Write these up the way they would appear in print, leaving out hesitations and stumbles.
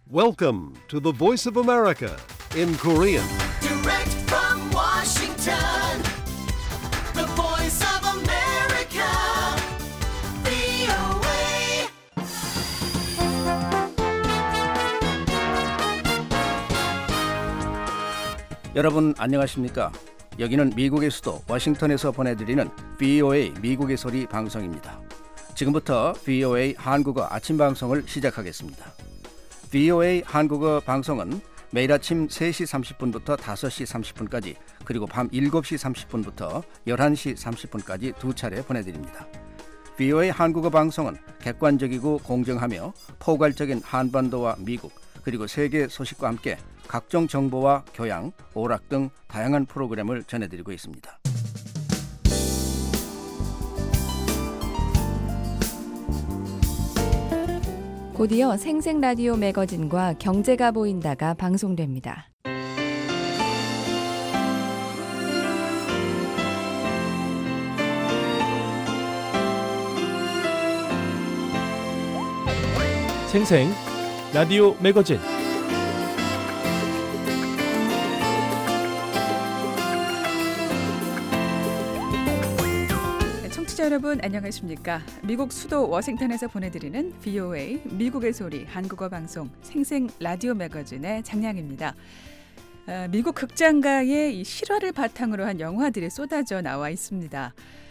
Welcome to the Voice of America in Korean. Direct from Washington, the Voice of America, VOA. 여러분 안녕하십니까? 여기는 미국의 수도 워싱턴에서 보내드리는 VOA 미국의 소리 방송입니다. 지금부터 VOA 한국어 아침 방송을 시작하겠습니다. VOA 한국어 방송은 매일 아침 3시 30분부터 5시 30분까지 그리고 밤 7시 30분부터 11시 30분까지 두 차례 보내드립니다. VOA 한국어 방송은 객관적이고 공정하며 포괄적인 한반도와 미국 그리고 세계 소식과 함께 각종 정보와 교양, 오락 등 다양한 프로그램을 전해드리고 있습니다. 곧이어 생생라디오 매거진과 경제가 보인다가 방송됩니다. 생생 라디오 매거진 청취자 여러분 안녕하십니까? 미국 수도 워싱턴에서 보내드리는 VOA 미국의 소리 한국어 방송 생생 라디오 매거진의 장량입니다. 미국 극장가의 이 실화를 바탕으로 한 영화들이 쏟아져 나와 있습니다.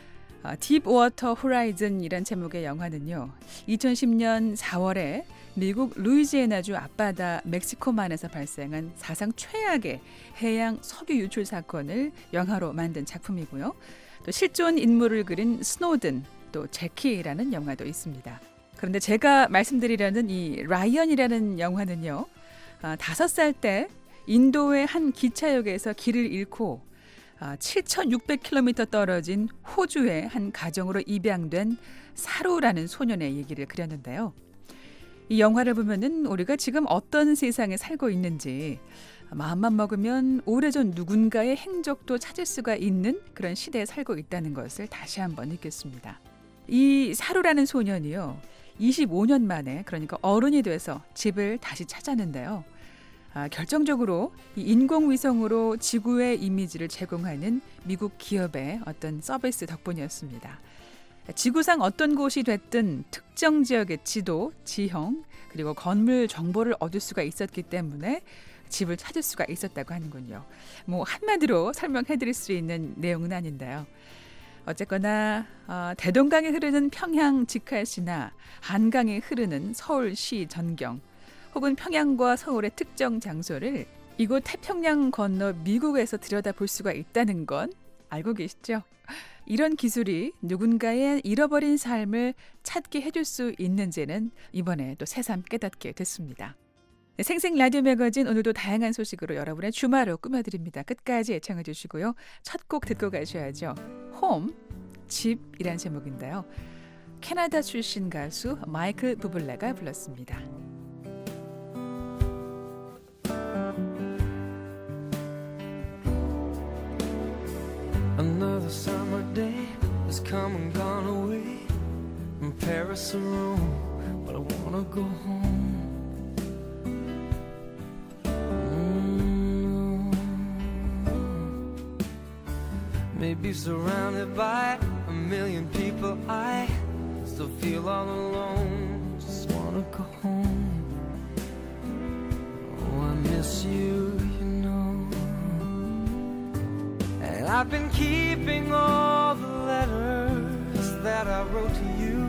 딥워터 호라이즌이란 제목의 영화는요. 2010년 4월에 미국 루이지애나주 앞바다 멕시코만에서 발생한 사상 최악의 해양 석유 유출 사건을 영화로 만든 작품이고요. 또 실존 인물을 그린 스노든, 또 제키라는 영화도 있습니다. 그런데 제가 말씀드리려는 이 라이언이라는 영화는요. 5살 때 인도의 한 기차역에서 길을 잃고 7,600km 떨어진 호주의 한 가정으로 입양된 사루라는 소년의 얘기를 그렸는데요. 이 영화를 보면은 우리가 지금 어떤 세상에 살고 있는지 마음만 먹으면 오래전 누군가의 행적도 찾을 수가 있는 그런 시대에 살고 있다는 것을 다시 한번 느꼈습니다. 이 사루라는 소년이요. 25년 만에 그러니까 어른이 돼서 집을 다시 찾았는데요. 결정적으로 이 인공위성으로 지구의 이미지를 제공하는 미국 기업의 어떤 서비스 덕분이었습니다. 지구상 어떤 곳이 됐든 특정 지역의 지도, 지형, 그리고 건물 정보를 얻을 수가 있었기 때문에 집을 찾을 수가 있었다고 하는군요. 한마디로 설명해드릴 수 있는 내용은 아닌데요. 어쨌거나 대동강에 흐르는 평양 직할시나 한강에 흐르는 서울시 전경 혹은 평양과 서울의 특정 장소를 이곳 태평양 건너 미국에서 들여다볼 수가 있다는 건 알고 계시죠? 이런 기술이 누군가의 잃어버린 삶을 찾게 해줄 수 있는지는 이번에 또 새삼 깨닫게 됐습니다. 생생 라디오 매거진 오늘도 다양한 소식으로 여러분의 주말을 꾸며드립니다. 끝까지 애청해 주시고요. 첫 곡 듣고 가셔야죠. 홈, 집이란 제목인데요. 캐나다 출신 가수 마이클 부블레가 불렀습니다. Another summer day has come and gone away from Paris or Rome, but I wanna go home. Maybe surrounded by a million people, I still feel all alone. Just wanna go home. Oh, I miss you, you know. And I've been keeping all the letters that I wrote to you,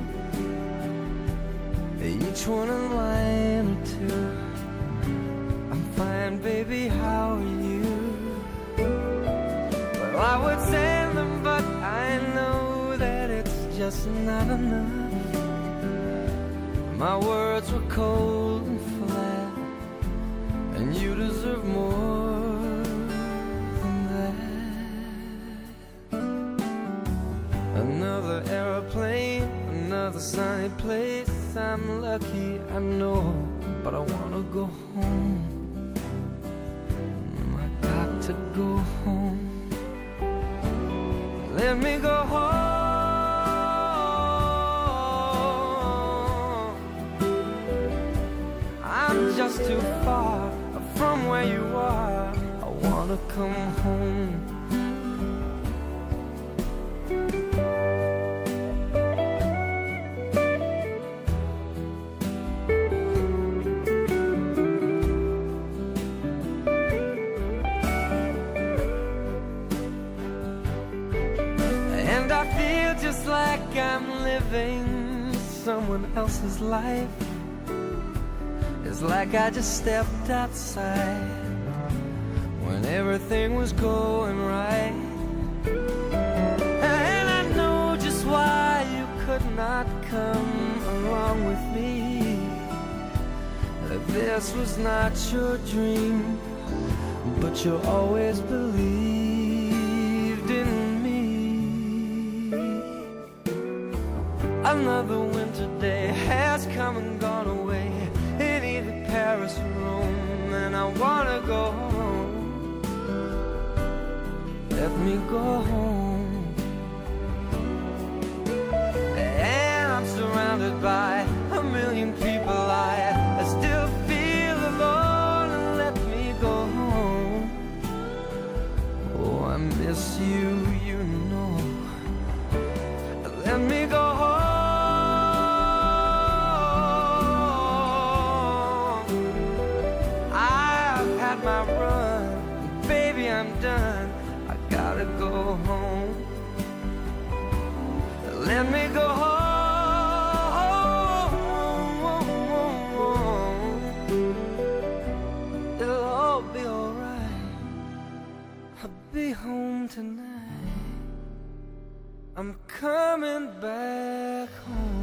each one a line or two. I'm fine, baby, how are you? Well, I would send them, but I know that it's just not enough. My words were cold and flat, and you deserve more than that. Another airplane, another sunny place. I'm lucky, I know, but I wanna go home. I got to go home. Let me go home. I I'm just too far from where you are. I wanna come home. And I feel just like I'm living someone else's life. It's like I just stepped outside when everything was going right. And I know just why you could not come along with me. That this was not your dream, but you always believed in me. Another winter day has come and gone away in either Paris or Rome, and I wanna go home. Let me go home. And I'm surrounded by a million people. I still feel alone, and let me go home. Oh, I miss you, you know. Let me go home. My run, baby, I'm done. I gotta go home. Let me go home. It'll all be alright. I'll be home tonight. I'm coming back home.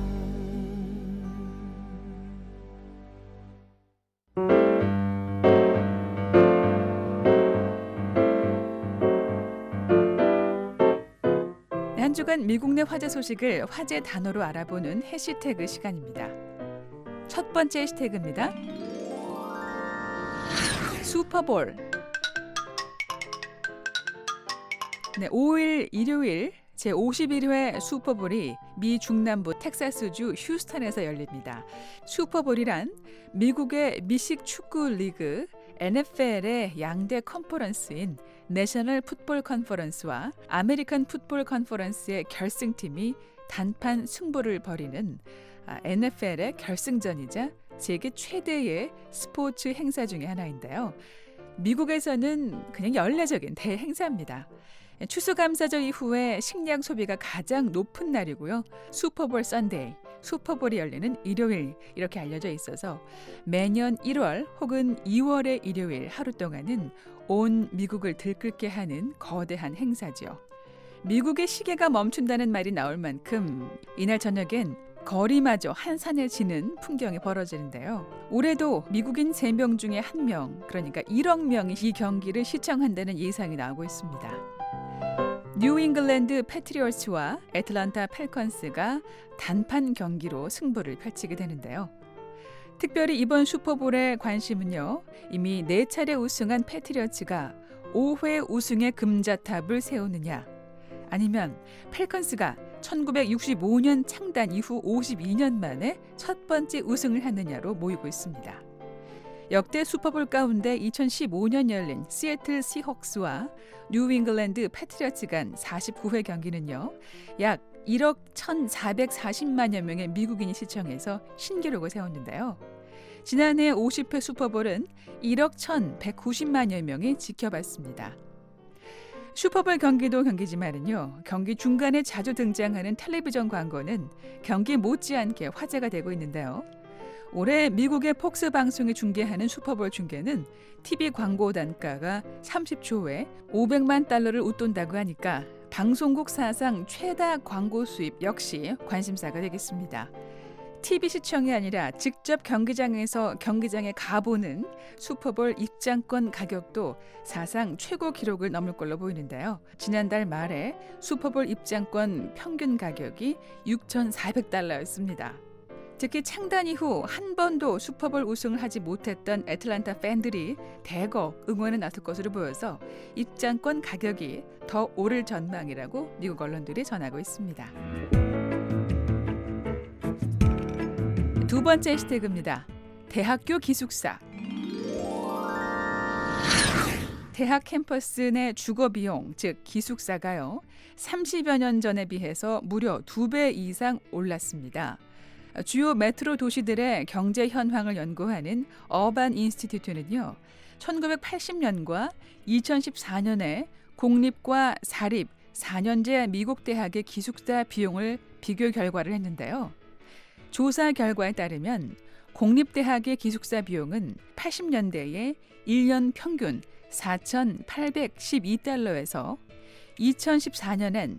한 주간 미국 내 화제 소식을 화제 단어로 알아보는 해시태그 시간입니다. 첫 번째 해시태그입니다. 슈퍼볼. 네, 5일 일요일 제51회 슈퍼볼이 미 중남부 텍사스주 휴스턴에서 열립니다. 슈퍼볼이란 미국의 미식 축구 리그 NFL의 양대 컨퍼런스인 내셔널 풋볼 컨퍼런스와 아메리칸 풋볼 컨퍼런스의 결승팀이 단판 승부를 벌이는 NFL의 결승전이자 세계 최대의 스포츠 행사 중에 하나인데요. 미국에서는 그냥 연례적인 대행사입니다. 추수감사절 이후에 식량 소비가 가장 높은 날이고요. 슈퍼볼 선데이, 슈퍼볼이 열리는 일요일 이렇게 알려져 있어서 매년 1월 혹은 2월의 일요일 하루 동안은 온 미국을 들끓게 하는 거대한 행사죠. 미국의 시계가 멈춘다는 말이 나올 만큼 이날 저녁엔 거리마저 한산을 지는 풍경이 벌어지는데요. 올해도 미국인 3명 중에 1명, 그러니까 1억 명이 이 경기를 시청한다는 예상이 나오고 있습니다. 뉴잉글랜드 패트리어츠와 애틀랜타 팰컨스가 단판 경기로 승부를 펼치게 되는데요. 특별히 이번 슈퍼볼의 관심은요. 이미 4차례 우승한 패트리어츠가 5회 우승의 금자탑을 세우느냐, 아니면 팰컨스가 1965년 창단 이후 52년 만에 첫 번째 우승을 하느냐로 모이고 있습니다. 역대 슈퍼볼 가운데 2015년 열린 시애틀 시헉스와 뉴잉글랜드 패트리어츠 간 49회 경기는요. 약 1억 1,440만여 명의 미국인이 시청해서 신기록을 세웠는데요. 지난해 50회 슈퍼볼은 1억 1,190만여 명이 지켜봤습니다. 슈퍼볼 경기도 경기지만은요. 경기 중간에 자주 등장하는 텔레비전 광고는 경기 못지않게 화제가 되고 있는데요. 올해 미국의 폭스 방송이 중계하는 슈퍼볼 중계는 TV 광고 단가가 30조에 500만 달러를 웃돈다고 하니까 방송국 사상 최다 광고 수입 역시 관심사가 되겠습니다. TV 시청이 아니라 직접 경기장에서 경기장에 가보는 슈퍼볼 입장권 가격도 사상 최고 기록을 넘을 걸로 보이는데요. 지난달 말에 슈퍼볼 입장권 평균 가격이 6,400달러였습니다. 특히 창단 이후 한 번도 슈퍼볼 우승을 하지 못했던 애틀랜타 팬들이 대거 응원에 나설 것으로 보여서 입장권 가격이 더 오를 전망이라고 미국 언론들이 전하고 있습니다. 두 번째 해시태그입니다. 대학교 기숙사. 대학 캠퍼스 내 주거 비용, 즉 기숙사가요. 30여 년 전에 비해서 무려 2배 이상 올랐습니다. 주요 메트로 도시들의 경제 현황을 연구하는 어반 인스티튜트는요. 1980년과 2014년에 공립과 사립 4년제 미국 대학의 기숙사 비용을 비교 결과를 했는데요. 조사 결과에 따르면 공립대학의 기숙사 비용은 80년대에 1년 평균 4,812달러에서 2014년엔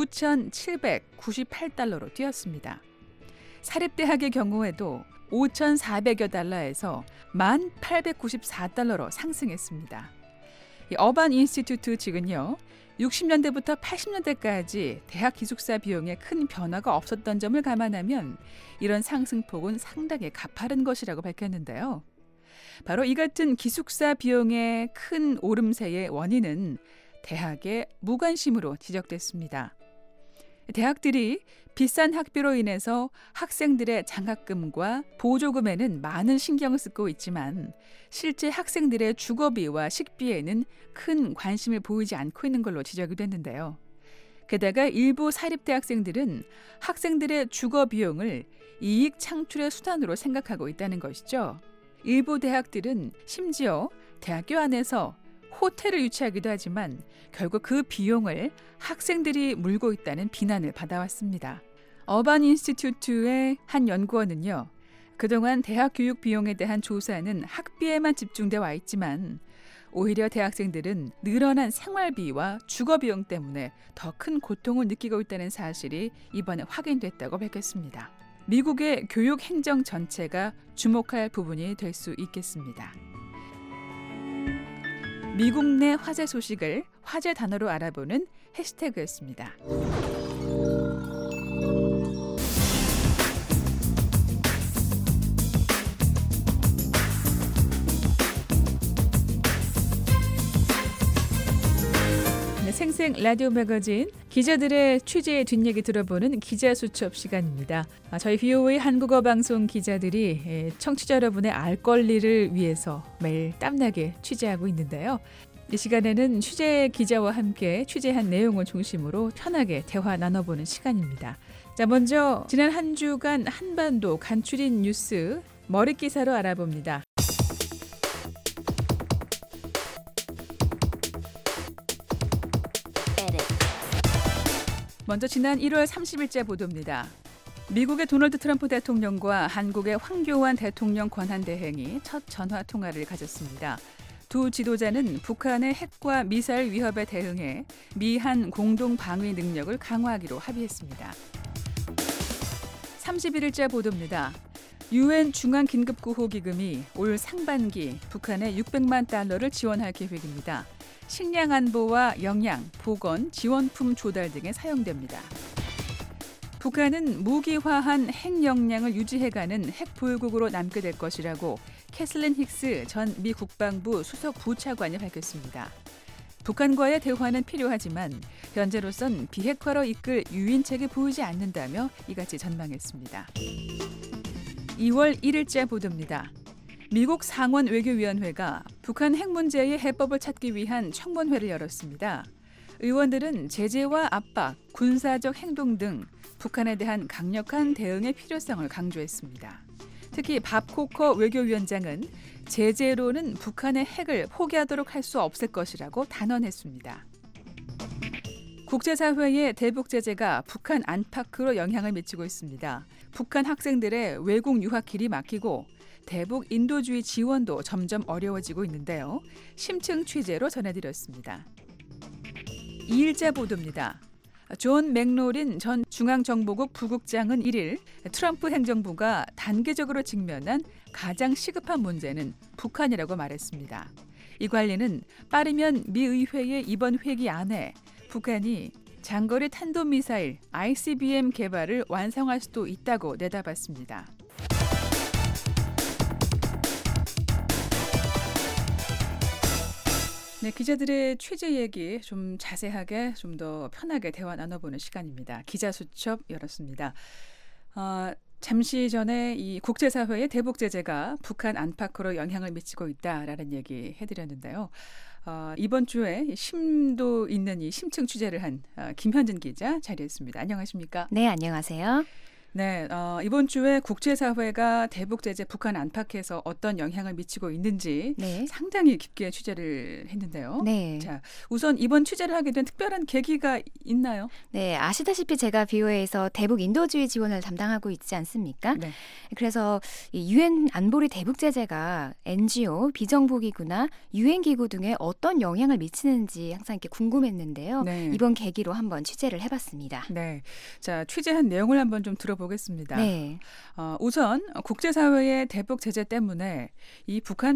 9,798달러로 뛰었습니다. 사립대학의 경우에도 5,400여 달러에서 1,894달러로 상승했습니다. 어반 인스티튜트 측은요. 60년대부터 80년대까지 대학 기숙사 비용에 큰 변화가 없었던 점을 감안하면 이런 상승폭은 상당히 가파른 것이라고 밝혔는데요. 바로 이 같은 기숙사 비용의 큰 오름세의 원인은 대학의 무관심으로 지적됐습니다. 대학들이 비싼 학비로 인해서 학생들의 장학금과 보조금에는 많은 신경을 쓰고 있지만 실제 학생들의 주거비와 식비에는 큰 관심을 보이지 않고 있는 걸로 지적이 됐는데요. 게다가 일부 사립대학생들은 학생들의 주거 비용을 이익 창출의 수단으로 생각하고 있다는 것이죠. 일부 대학들은 심지어 대학교 안에서 호텔을 유치하기도 하지만 결국 그 비용을 학생들이 물고 있다는 비난을 받아왔습니다. 어반 인스티튜트의 한 연구원은요. 그동안 대학 교육 비용에 대한 조사는 학비에만 집중돼 와 있지만 오히려 대학생들은 늘어난 생활비와 주거 비용 때문에 더 큰 고통을 느끼고 있다는 사실이 이번에 확인됐다고 밝혔습니다. 미국의 교육 행정 전체가 주목할 부분이 될 수 있겠습니다. 미국 내 화제 소식을 화제 단어로 알아보는 해시태그였습니다. 생생 라디오 매거진 기자들의 취재의 뒷얘기 들어보는 기자수첩 시간입니다. 저희 VOA 한국어 방송 기자들이 청취자 여러분의 알 권리를 위해서 매일 땀나게 취재하고 있는데요. 이 시간에는 취재 기자와 함께 취재한 내용을 중심으로 편하게 대화 나눠보는 시간입니다. 자, 먼저 지난 한 주간 한반도 간추린 뉴스 머릿기사로 알아봅니다. 먼저 지난 1월 30일자 보도입니다. 미국의 도널드 트럼프 대통령과 한국의 황교안 대통령 권한대행이 첫 전화 통화를 가졌습니다. 두 지도자는 북한의 핵과 미사일 위협에 대응해 미한 공동 방위 능력을 강화하기로 합의했습니다. 31일자 보도입니다. UN 중앙긴급구호기금이 올 상반기 북한에 600만 달러를 지원할 계획입니다. 식량 안보와 영양, 보건, 지원품 조달 등에 사용됩니다. 북한은 무기화한 핵 역량을 유지해가는 핵 보유국으로 남게 될 것이라고 캐슬린 힉스 전 미 국방부 수석 부차관이 밝혔습니다. 북한과의 대화는 필요하지만 현재로선 비핵화로 이끌 유인책이 보이지 않는다며 이같이 전망했습니다. 2월 1일자 보도입니다. 미국 상원 외교위원회가 북한 핵 문제의 해법을 찾기 위한 청문회를 열었습니다. 의원들은 제재와 압박, 군사적 행동 등 북한에 대한 강력한 대응의 필요성을 강조했습니다. 특히 밥 코커 외교위원장은 제재로는 북한의 핵을 포기하도록 할 수 없을 것이라고 단언했습니다. 국제사회의 대북 제재가 북한 안팎으로 영향을 미치고 있습니다. 북한 학생들의 외국 유학 길이 막히고 대북 인도주의 지원도 점점 어려워지고 있는데요. 심층 취재로 전해드렸습니다. 2일자 보도입니다. 존 맥로린 전 중앙정보국 부국장은 1일 트럼프 행정부가 단계적으로 직면한 가장 시급한 문제는 북한이라고 말했습니다. 이 관리는 빠르면 미 의회의 이번 회기 안에 북한이 장거리 탄도미사일 ICBM 개발을 완성할 수도 있다고 내다봤습니다. 네, 기자들의 취재 얘기 좀 자세하게 좀 더 편하게 대화 나눠보는 시간입니다. 기자수첩 열었습니다. 잠시 전에 이 국제사회의 대북 제재가 북한 안팎으로 영향을 미치고 있다라는 얘기 해드렸는데요. 이번 주에 심도 있는 이 심층 취재를 한 김현진 기자 자리했습니다. 안녕하십니까? 네, 안녕하세요. 네, 이번 주에 국제사회가 대북 제재 북한 안팎에서 어떤 영향을 미치고 있는지 네. 상당히 깊게 취재를 했는데요. 네. 자, 우선 이번 취재를 하게 된 특별한 계기가 있나요? 네, 아시다시피 제가 BOA에서 대북 인도주의 지원을 담당하고 있지 않습니까? 네. 그래서 유엔 안보리 대북 제재가 NGO, 비정부기구나 유엔 기구 등에 어떤 영향을 미치는지 항상 이렇게 궁금했는데요. 네. 이번 계기로 한번 취재를 해봤습니다. 네, 자 취재한 내용을 한번 좀 들어보겠습니다. 네. 우선 국제사회의 대북 제재 때문에 이 북한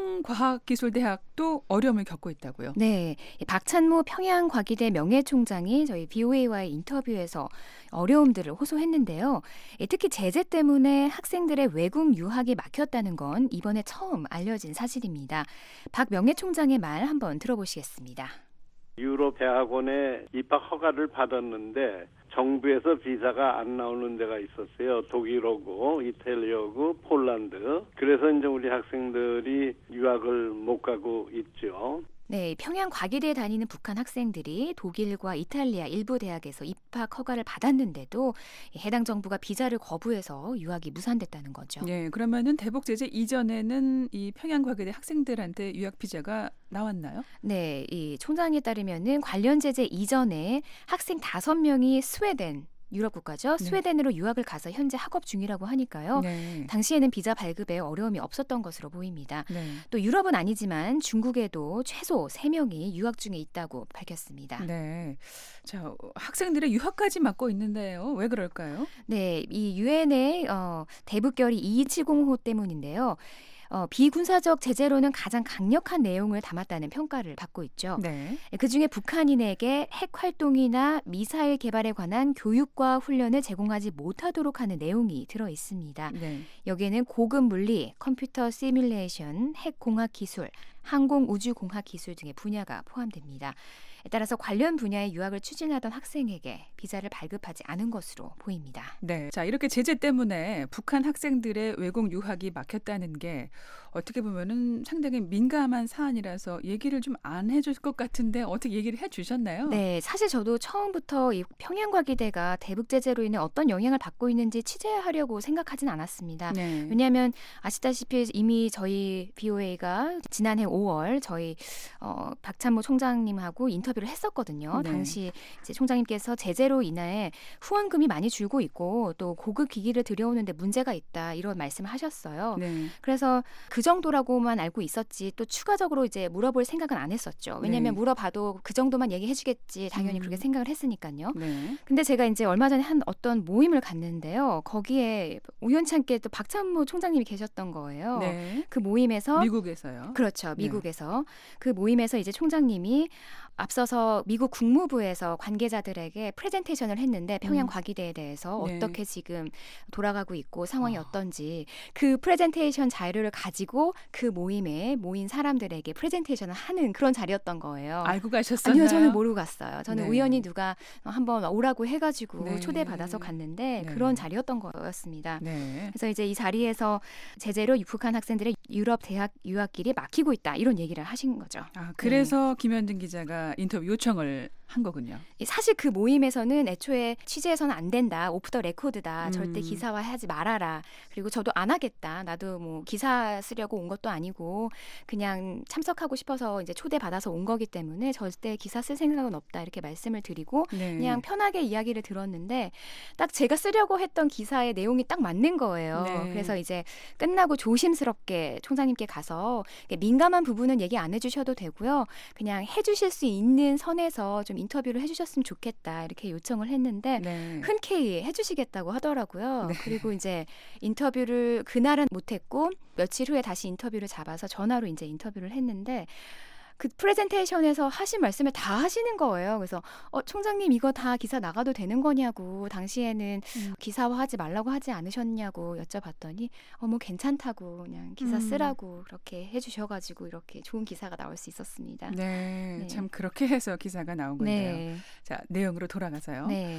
평양과학기술대학도 어려움을 겪고 있다고요. 네, 박찬모 평양과기대 명예총장이 저희 BOA와의 인터뷰에서 어려움들을 호소했는데요. 특히 제재 때문에 학생들의 외국 유학이 막혔다는 건 이번에 처음 알려진 사실입니다. 박 명예총장의 말 한번 들어보시겠습니다. 유럽 대학원에 입학 허가를 받았는데 정부에서 비자가 안 나오는 데가 있었어요. 독일어고, 이탈리아고, 폴란드. 그래서 이제 우리 학생들이 유학을 못 가고 있죠. 네, 평양 과기대에 다니는 북한 학생들이 독일과 이탈리아 일부 대학에서 입학 허가를 받았는데도 해당 정부가 비자를 거부해서 유학이 무산됐다는 거죠. 네, 그러면은 대북 제재 이전에는 이 평양과기대 학생들한테 유학 비자가 나왔나요? 네, 이 총장에 따르면은 관련 제재 이전에 학생 5명이 스웨덴 유럽 국가죠. 스웨덴으로 유학을 가서 현재 학업 중이라고 하니까요. 네. 당시에는 비자 발급에 어려움이 없었던 것으로 보입니다. 네. 또 유럽은 아니지만 중국에도 최소 3명이 유학 중에 있다고 밝혔습니다. 네. 자, 학생들의 유학까지 맡고 있는데요. 왜 그럴까요? 네, 이 유엔의 대북결의 2270호 때문인데요. 비군사적 제재로는 가장 강력한 내용을 담았다는 평가를 받고 있죠. 네. 그중에 북한인에게 핵 활동이나 미사일 개발에 관한 교육과 훈련을 제공하지 못하도록 하는 내용이 들어 있습니다. 네. 여기에는 고급 물리, 컴퓨터 시뮬레이션, 핵 공학 기술, 항공 우주 공학 기술 등의 분야가 포함됩니다. 따라서 관련 분야의 유학을 추진하던 학생에게 비자를 발급하지 않은 것으로 보입니다. 네. 자, 이렇게 제재 때문에 북한 학생들의 외국 유학이 막혔다는 게 어떻게 보면은 상당히 민감한 사안이라서 얘기를 좀 안 해줄 것 같은데 어떻게 얘기를 해주셨나요? 네, 사실 저도 처음부터 이 평양과기대가 대북 제재로 인해 어떤 영향을 받고 있는지 취재하려고 생각하진 않았습니다. 네. 왜냐하면 아시다시피 이미 저희 BOA가 지난해 5월 저희 박찬모 총장님하고 인터뷰를 했었거든요. 네. 당시 이제 총장님께서 제재로 인해 후원금이 많이 줄고 있고 또 고급 기기를 들여오는데 문제가 있다 이런 말씀을 하셨어요. 네. 그래서 그 정도라고만 알고 있었지 또 추가적으로 이제 물어볼 생각은 안 했었죠. 왜냐하면 네. 물어봐도 그 정도만 얘기해주겠지 당연히 그렇게 생각을 했으니까요. 네. 근데 제가 이제 얼마 전에 한 어떤 모임을 갔는데요. 거기에 우연찮게 또 박찬모 총장님이 계셨던 거예요. 네. 그 모임에서 미국에서요. 그렇죠. 미국에서 그 모임에서 이제 총장님이 앞서서 미국 국무부에서 관계자들에게 프레젠테이션을 했는데 평양 과기대에 대해서 네. 어떻게 지금 돌아가고 있고 상황이 어떤지 그 프레젠테이션 자료를 가지고 그 모임에 모인 사람들에게 프레젠테이션을 하는 그런 자리였던 거예요. 알고 가셨었나요? 아니요, 저는 모르고 갔어요. 저는 네. 우연히 누가 한번 오라고 해가지고 네. 초대받아서 갔는데 네. 그런 자리였던 거였습니다. 네. 그래서 이제 이 자리에서 제재로 북한 학생들의 유럽 대학 유학길이 막히고 있다 이런 얘기를 하신 거죠. 아, 그래서 김현진 기자가 인터뷰 요청을 한 거군요. 사실 그 모임에서는 애초에 취재해서는 안 된다. 오프 더 레코드다. 절대 기사화하지 말아라. 그리고 저도 안 하겠다. 나도 뭐 기사 쓰려고 온 것도 아니고 그냥 참석하고 싶어서 이제 초대받아서 온 거기 때문에 절대 기사 쓸 생각은 없다. 이렇게 말씀을 드리고 네. 그냥 편하게 이야기를 들었는데 딱 제가 쓰려고 했던 기사의 내용이 딱 맞는 거예요. 네. 그래서 이제 끝나고 조심스럽게 총장님께 가서 민감한 부분은 얘기 안 해주셔도 되고요. 그냥 해주실 수 있는 선에서 좀 인터뷰를 해주셨으면 좋겠다 이렇게 요청을 했는데 네. 흔쾌히 해주시겠다고 하더라고요. 네. 그리고 이제 인터뷰를 그날은 못했고 며칠 후에 다시 인터뷰를 잡아서 전화로 이제 인터뷰를 했는데 그 프레젠테이션에서 하신 말씀을 다 하시는 거예요. 그래서 총장님 이거 다 기사 나가도 되는 거냐고 당시에는 기사화하지 말라고 하지 않으셨냐고 여쭤봤더니 뭐 괜찮다고 그냥 기사 쓰라고 그렇게 해주셔가지고 이렇게 좋은 기사가 나올 수 있었습니다. 네. 네. 참 그렇게 해서 기사가 나온 건데요. 네. 자, 내용으로 돌아가서요. 네.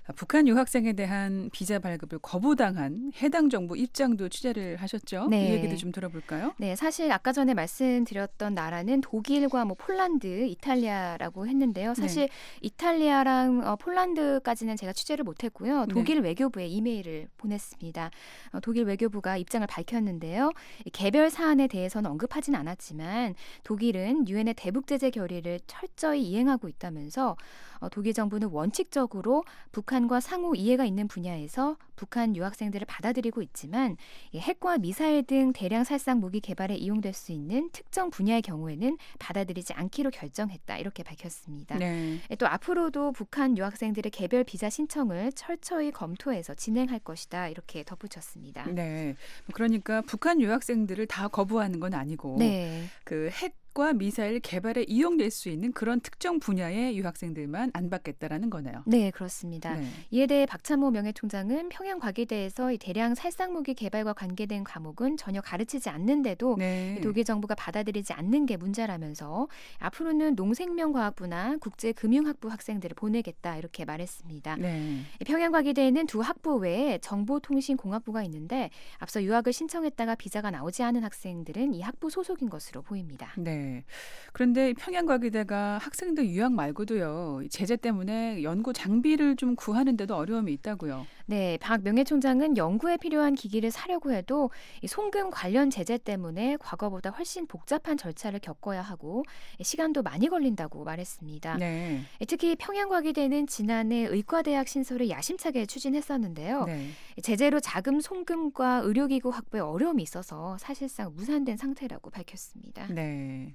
북한 유학생에 대한 비자 발급을 거부당한 해당 정부 입장도 취재를 하셨죠? 네. 이 얘기도 좀 들어볼까요? 네, 사실 아까 전에 말씀드렸던 나라는 독일과 뭐 폴란드, 이탈리아라고 했는데요. 사실 이탈리아랑 폴란드까지는 제가 취재를 못했고요. 독일 외교부에 이메일을 보냈습니다. 독일 외교부가 입장을 밝혔는데요. 개별 사안에 대해서는 언급하진 않았지만 독일은 유엔의 대북 제재 결의를 철저히 이행하고 있다면서 독일 정부는 원칙적으로 북한과 상호 이해가 있는 분야에서 북한 유학생들을 받아들이고 있지만 핵과 미사일 등 대량 살상 무기 개발에 이용될 수 있는 특정 분야의 경우에는 받아들이지 않기로 결정했다. 이렇게 밝혔습니다. 네. 또 앞으로도 북한 유학생들의 개별 비자 신청을 철저히 검토해서 진행할 것이다. 이렇게 덧붙였습니다. 네. 그러니까 북한 유학생들을 다 거부하는 건 아니고 네. 그 핵과 미사일 개발에 이용될 수 있는 그런 특정 분야의 유학생들만 안 받겠다라는 거네요. 네, 그렇습니다. 네. 이에 대해 박찬모 명예총장은 평양 과기대에서 이 대량 살상무기 개발과 관계된 과목은 전혀 가르치지 않는데도 네. 독일 정부가 받아들이지 않는 게 문제라면서 앞으로는 농생명과학부나 국제금융학부 학생들을 보내겠다 이렇게 말했습니다. 네. 평양 과기대에는 두 학부 외에 정보통신공학부가 있는데 앞서 유학을 신청했다가 비자가 나오지 않은 학생들은 이 학부 소속인 것으로 보입니다. 네. 그런데 평양과기대가 학생들 유학 말고도요. 제재 때문에 연구 장비를 좀 구하는 데도 어려움이 있다고요. 네, 박 명예총장은 연구에 필요한 기기를 사려고 해도 이 송금 관련 제재 때문에 과거보다 훨씬 복잡한 절차를 겪어야 하고 시간도 많이 걸린다고 말했습니다. 네. 특히 평양과기대는 지난해 의과대학 신설을 야심차게 추진했었는데요. 네. 제재로 자금 송금과 의료기구 확보에 어려움이 있어서 사실상 무산된 상태라고 밝혔습니다. 네.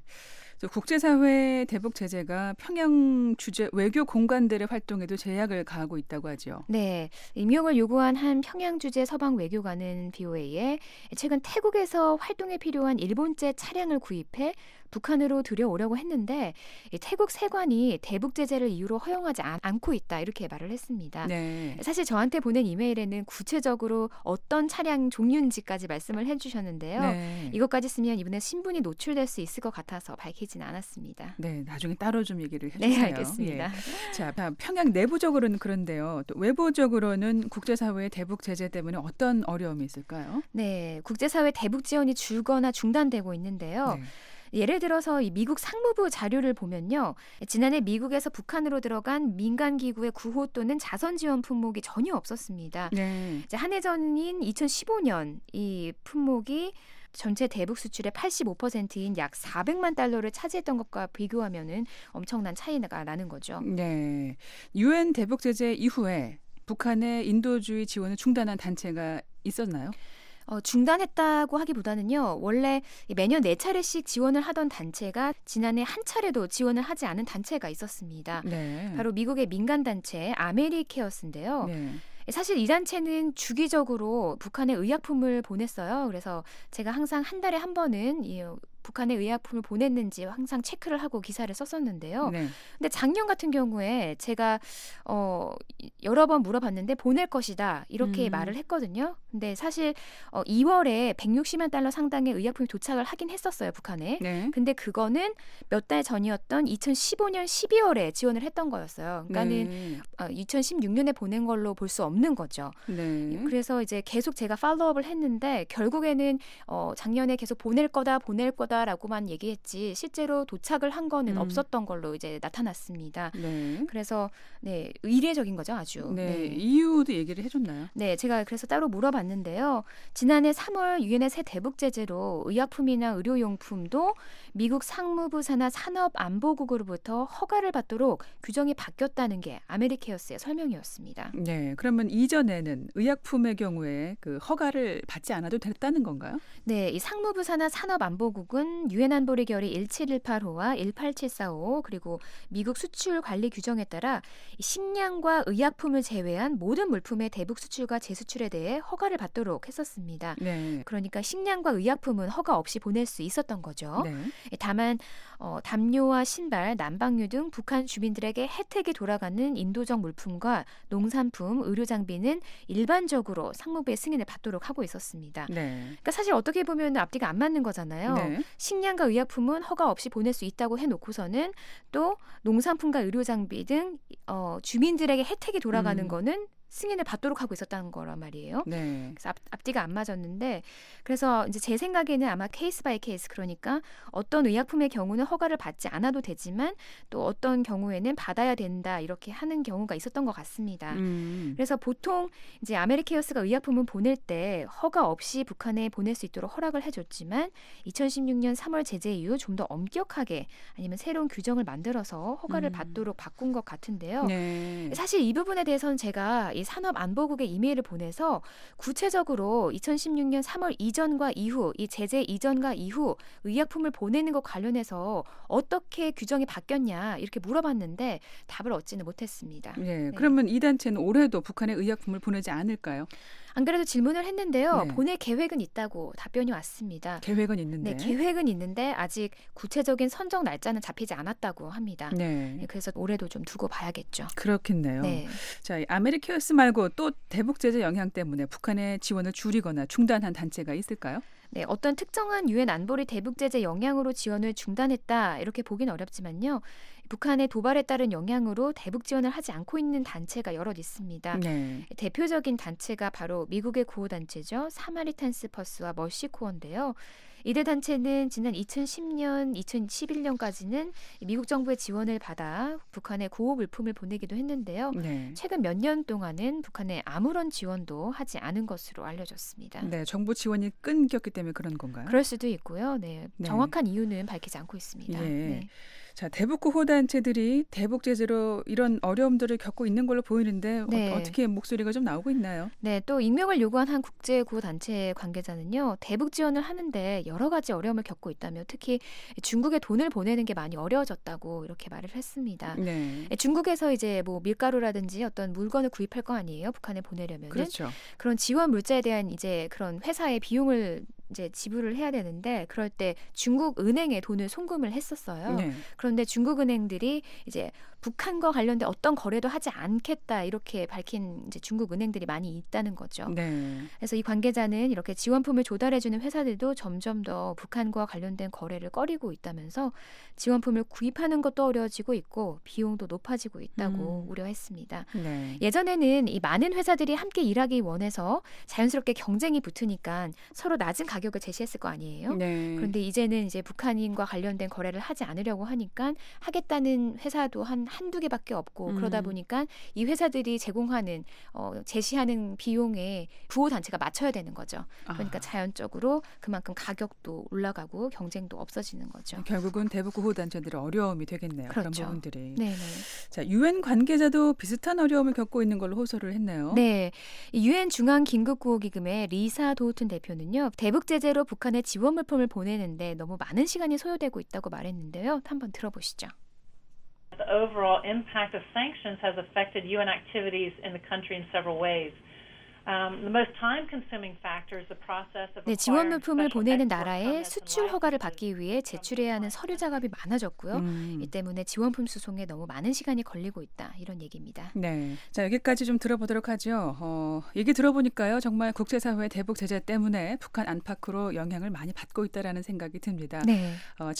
국제사회 대북 제재가 평양 주재 외교 공간들의 활동에도 제약을 가하고 있다고 하죠. 네, 임용을 요구한 한 평양 주재 서방 외교관은 BOA에 최근 태국에서 활동에 필요한 일본제 차량을 구입해 북한으로 들여오려고 했는데 태국 세관이 대북 제재를 이유로 허용하지 않고 있다 이렇게 말을 했습니다. 네. 사실 저한테 보낸 이메일에는 구체적으로 어떤 차량 종류인지까지 말씀을 해주셨는데요. 네. 이것까지 쓰면 이번에 신분이 노출될 수 있을 것 같아서 밝히진 않았습니다. 네, 나중에 따로 좀 얘기를 해주세요. 네, 알겠습니다. 예. 자, 평양 내부적으로는 그런데요. 또 외부적으로는 국제사회의 대북 제재 때문에 어떤 어려움이 있을까요? 네, 국제사회 대북 지원이 줄거나 중단되고 있는데요. 네. 예를 들어서 이 미국 상무부 자료를 보면요. 지난해 미국에서 북한으로 들어간 민간 기구의 구호 또는 자선 지원 품목이 전혀 없었습니다. 네. 이제 한 해 전인 2015년 이 품목이 전체 대북 수출의 85%인 약 400만 달러를 차지했던 것과 비교하면은 엄청난 차이가 나는 거죠. 네. 유엔 대북 제재 이후에 북한의 인도주의 지원을 중단한 단체가 있었나요? 중단했다고 하기보다는요. 원래 매년 4차례씩 지원을 하던 단체가 지난해 한 차례도 지원을 하지 않은 단체가 있었습니다. 네. 바로 미국의 민간단체 아메리케어스인데요. 네. 사실 이 단체는 주기적으로 북한에 의약품을 보냈어요. 그래서 제가 항상 한 달에 한 번은 이 북한에 의약품을 보냈는지 항상 체크를 하고 기사를 썼었는데요. 네. 근데 작년 같은 경우에 제가 여러 번 물어봤는데 보낼 것이다 이렇게 말을 했거든요. 근데 사실 2월에 160만 달러 상당의 의약품이 도착을 하긴 했었어요, 북한에. 네. 근데 그거는 몇 달 전이었던 2015년 12월에 지원을 했던 거였어요. 그러니까는 네. 2016년에 보낸 걸로 볼 수 없는 거죠. 네. 그래서 이제 계속 제가 팔로우업을 했는데 결국에는 작년에 계속 보낼 거다라고만 얘기했지 실제로 도착을 한 거는 없었던 걸로 이제 나타났습니다. 네. 그래서 네, 의례적인 거죠, 아주. 네. 이유도 얘기를 해줬나요? 네, 제가 그래서 따로 물어봤는데요. 지난해 3월 유엔의 새 대북 제재로 의약품이나 의료용품도 미국 상무부 산하 산업안보국으로부터 허가를 받도록 규정이 바뀌었다는 게 아메리케어스의 설명이었습니다. 네. 그러면 이전에는 의약품의 경우에 그 허가를 받지 않아도 됐다는 건가요? 네, 이 상무부 산하 산업안보국은 유엔 안보리 결의 17185와 18745 그리고 미국 수출 관리 규정에 따라 식량과 의약품을 제외한 모든 물품의 대북 수출과 재수출에 대해 허가를 받도록 했었습니다. 네. 그러니까 식량과 의약품은 허가 없이 보낼 수 있었던 거죠. 네. 다만 담요와 신발, 난방유 등 북한 주민들에게 혜택이 돌아가는 인도적 물품과 농산품, 의료장비는 일반적으로 상무부의 승인을 받도록 하고 있었습니다. 네. 그러니까 사실 어떻게 보면 앞뒤가 안 맞는 거잖아요. 네. 식량과 의약품은 허가 없이 보낼 수 있다고 해놓고서는 또 농산품과 의료장비 등 주민들에게 혜택이 돌아가는 거는 승인을 받도록 하고 있었다는 거란 말이에요. 네. 그래서 앞뒤가 안 맞았는데 그래서 이제 제 생각에는 아마 케이스 바이 케이스 그러니까 어떤 의약품의 경우는 허가를 받지 않아도 되지만 또 어떤 경우에는 받아야 된다 이렇게 하는 경우가 있었던 것 같습니다. 그래서 보통 이제 아메리케어스가 의약품을 보낼 때 허가 없이 북한에 보낼 수 있도록 허락을 해줬지만 2016년 3월 제재 이후 좀 더 엄격하게 아니면 새로운 규정을 만들어서 허가를 받도록 바꾼 것 같은데요. 네. 사실 이 부분에 대해서는 제가 이 산업안보국에 이메일을 보내서 구체적으로 2016년 3월 이전과 이후, 이 제재 이전과 이후 의약품을 보내는 것 관련해서 어떻게 규정이 바뀌었냐 이렇게 물어봤는데 답을 얻지는 못했습니다. 네. 그러면 이 단체는 올해도 북한에 의약품을 보내지 않을까요? 안 그래도 질문을 했는데요. 네. 보낼 계획은 있다고 답변이 왔습니다. 계획은 있는데. 네, 계획은 있는데 아직 구체적인 선정 날짜는 잡히지 않았다고 합니다. 네. 그래서 올해도 좀 두고 봐야겠죠. 그렇겠네요. 네. 자, 아메리케어스 말고 또 대북 제재 영향 때문에 북한의 지원을 줄이거나 중단한 단체가 있을까요? 네, 어떤 특정한 유엔 안보리 대북 제재 영향으로 지원을 중단했다 이렇게 보긴 어렵지만요. 북한의 도발에 따른 영향으로 대북 지원을 하지 않고 있는 단체가 여럿 있습니다. 네. 대표적인 단체가 바로 미국의 구호단체죠. 사마리탄스 퍼스와 머시코어인데요. 이들 단체는 지난 2010년, 2011년까지는 미국 정부의 지원을 받아 북한에 구호 물품을 보내기도 했는데요. 네. 최근 몇 년 동안은 북한에 아무런 지원도 하지 않은 것으로 알려졌습니다. 네, 정부 지원이 끊겼기 때문에 그런 건가요? 그럴 수도 있고요. 네, 네. 정확한 이유는 밝히지 않고 있습니다. 예. 네. 자, 대북 구호 단체들이 대북 제재로 이런 어려움들을 겪고 있는 걸로 보이는데 네. 어떻게 목소리가 좀 나오고 있나요? 네, 또 익명을 요구한 한 국제 구호 단체 관계자는요. 대북 지원을 하는데 여러 가지 어려움을 겪고 있다며 특히 중국에 돈을 보내는 게 많이 어려워졌다고 이렇게 말을 했습니다. 네. 중국에서 이제 뭐 밀가루라든지 어떤 물건을 구입할 거 아니에요. 북한에 보내려면 그렇죠. 그런 지원 물자에 대한 이제 그런 회사의 비용을 이제 지불을 해야 되는데 그럴 때 중국 은행에 돈을 송금을 했었어요. 네. 그런데 중국 은행들이 이제 북한과 관련된 어떤 거래도 하지 않겠다 이렇게 밝힌 이제 중국 은행들이 많이 있다는 거죠. 네. 그래서 이 관계자는 이렇게 지원품을 조달해주는 회사들도 점점 더 북한과 관련된 거래를 꺼리고 있다면서 지원품을 구입하는 것도 어려워지고 있고 비용도 높아지고 있다고 우려했습니다. 네. 예전에는 이 많은 회사들이 함께 일하기 원해서 자연스럽게 경쟁이 붙으니까 서로 낮은 가격을 제시했을 거 아니에요. 네. 그런데 이제는 이제 북한인과 관련된 거래를 하지 않으려고 하니까 하겠다는 회사도 한두 개밖에 없고 그러다 보니까 이 회사들이 제공하는 제시하는 비용에 구호 단체가 맞춰야 되는 거죠. 그러니까 자연적으로 그만큼 가격도 올라가고 경쟁도 없어지는 거죠. 결국은 대북 구호 단체들의 어려움이 되겠네요. 그렇죠. 그런 부분들이. 네네. 자, 유엔 관계자도 비슷한 어려움을 겪고 있는 걸로 호소를 했네요. 네, 유엔 중앙 긴급구호기금의 리사 도우튼 대표는요. 대북 제재로 북한에 지원 물품을 보내는데 너무 많은 시간이 소요되고 있다고 말했는데요. 한번 들어보시죠. The overall impact of sanctions has affected UN activities in the country in several ways. The most time-consuming factor is the process of 네, 지원 acquiring 물품을 special 보내는 export 나라에 permits and 수출 허가를 licenses. 받기 위해 제출해야 하는 서류 작업이 많아졌고요. 이 때문에 지원품 수송에 너무 많은 시간이 걸리고 있다. 이런 얘기입니다. 네. 자, 여기까지 좀 들어보도록 하죠. 얘기 들어보니까요. 정말 국제사회 대북 제재 때문에 북한 안팎으로 영향을 많이 받고 있다라는 생각이 듭니다. 네.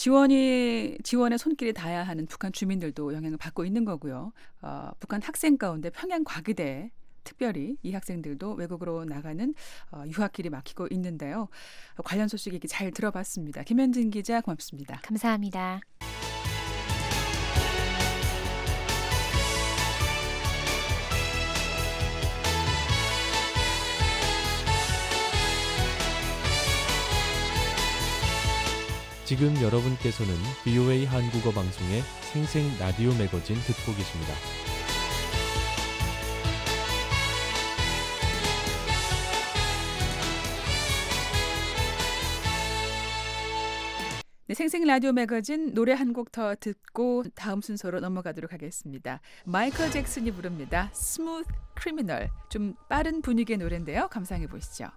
지원에 손길이 닿아야 하는 북한 주민들도 영향을 받고 있는 거고요. 북한 학생 가운데 평양 과기대 특별히 이 학생들도 외국으로 나가는 유학길이 막히고 있는데요. 관련 소식 얘기 잘 들어봤습니다. 김현진 기자 고맙습니다. 감사합니다. 지금 여러분께서는 VOA 한국어 방송의 생생 라디오 매거진 듣고 계십니다. 네, 생생 라디오 매거진 노래 한 곡 더 듣고 다음 순서로 넘어가도록 하겠습니다. 마이클 잭슨이 부릅니다. 스무th 크리미널. 좀 빠른 분위기의 노래인데요. 감상해 보시죠.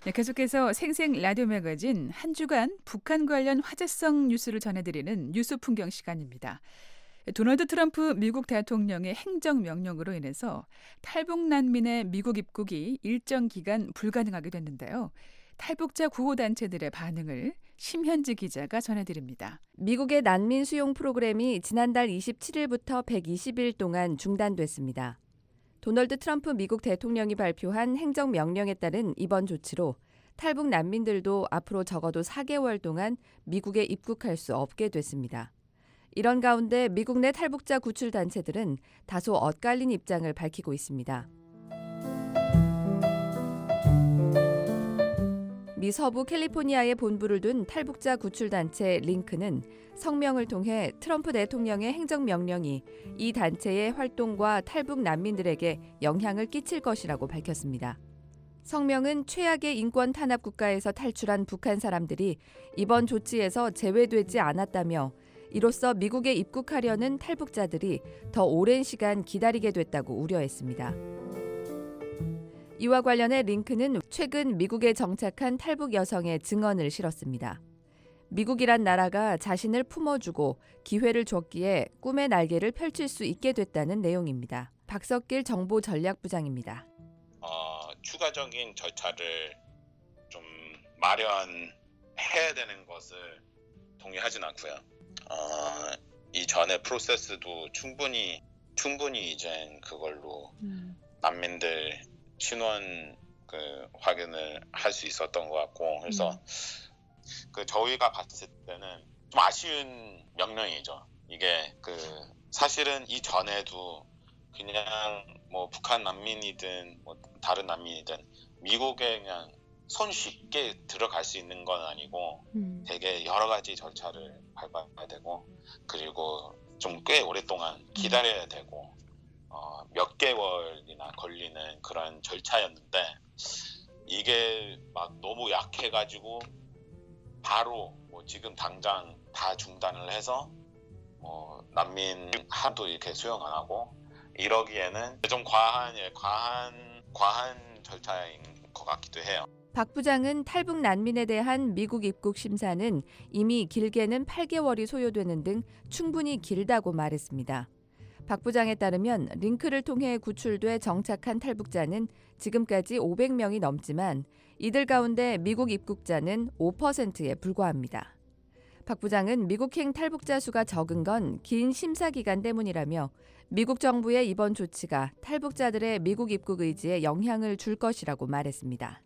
네, 계속해서 생생 라디오 매거진 한 주간 북한 관련 화제성 뉴스를 전해드리는 뉴스 풍경 시간입니다. 도널드 트럼프 미국 대통령의 행정명령으로 인해서 탈북 난민의 미국 입국이 일정 기간 불가능하게 됐는데요. 탈북자 구호단체들의 반응을 심현지 기자가 전해드립니다. 미국의 난민 수용 프로그램이 지난달 27일부터 120일 동안 중단됐습니다. 도널드 트럼프 미국 대통령이 발표한 행정명령에 따른 이번 조치로 탈북 난민들도 앞으로 적어도 4개월 동안 미국에 입국할 수 없게 됐습니다. 이런 가운데 미국 내 탈북자 구출 단체들은 다소 엇갈린 입장을 밝히고 있습니다. 미 서부 캘리포니아에 본부를 둔 탈북자 구출 단체 링크는 성명을 통해 트럼프 대통령의 행정명령이 이 단체의 활동과 탈북 난민들에게 영향을 끼칠 것이라고 밝혔습니다. 성명은 최악의 인권 탄압 국가에서 탈출한 북한 사람들이 이번 조치에서 제외되지 않았다며 이로써 미국에 입국하려는 탈북자들이 더 오랜 시간 기다리게 됐다고 우려했습니다. 이와 관련해 링크는 최근 미국에 정착한 탈북 여성의 증언을 실었습니다. 미국이란 나라가 자신을 품어주고 기회를 줬기에 꿈의 날개를 펼칠 수 있게 됐다는 내용입니다. 박석길 정보전략부장입니다. 추가적인 절차를 좀 마련해야 되는 것을 동의하진 않고요. 이전의 프로세스도 충분히 이제 그걸로 난민들 신원 확인을 할 수 있었던 것 같고, 그래서 저희가 봤을 때는 좀 아쉬운 명령이죠. 이게 사실은 이 전에도 그냥 뭐 북한 난민이든 뭐 다른 난민이든 미국에 그냥 손쉽게 들어갈 수 있는 건 아니고 되게 여러 가지 절차를 밟아야 되고, 그리고 좀 꽤 오랫동안 기다려야 되고 몇 개월이나 걸리는 그런 절차였는데, 이게 막 너무 약해가지고 바로 뭐 지금 당장 다 중단을 해서 난민 하도 이렇게 수용 안 하고 이러기에는 좀 과한 절차인 것 같기도 해요. 박 부장은 탈북 난민에 대한 미국 입국 심사는 이미 길게는 8개월이 소요되는 등 충분히 길다고 말했습니다. 박 부장에 따르면 링크를 통해 구출돼 정착한 탈북자는 지금까지 500명이 넘지만 이들 가운데 미국 입국자는 5%에 불과합니다. 박 부장은 미국행 탈북자 수가 적은 건 긴 심사 기간 때문이라며 미국 정부의 이번 조치가 탈북자들의 미국 입국 의지에 영향을 줄 것이라고 말했습니다.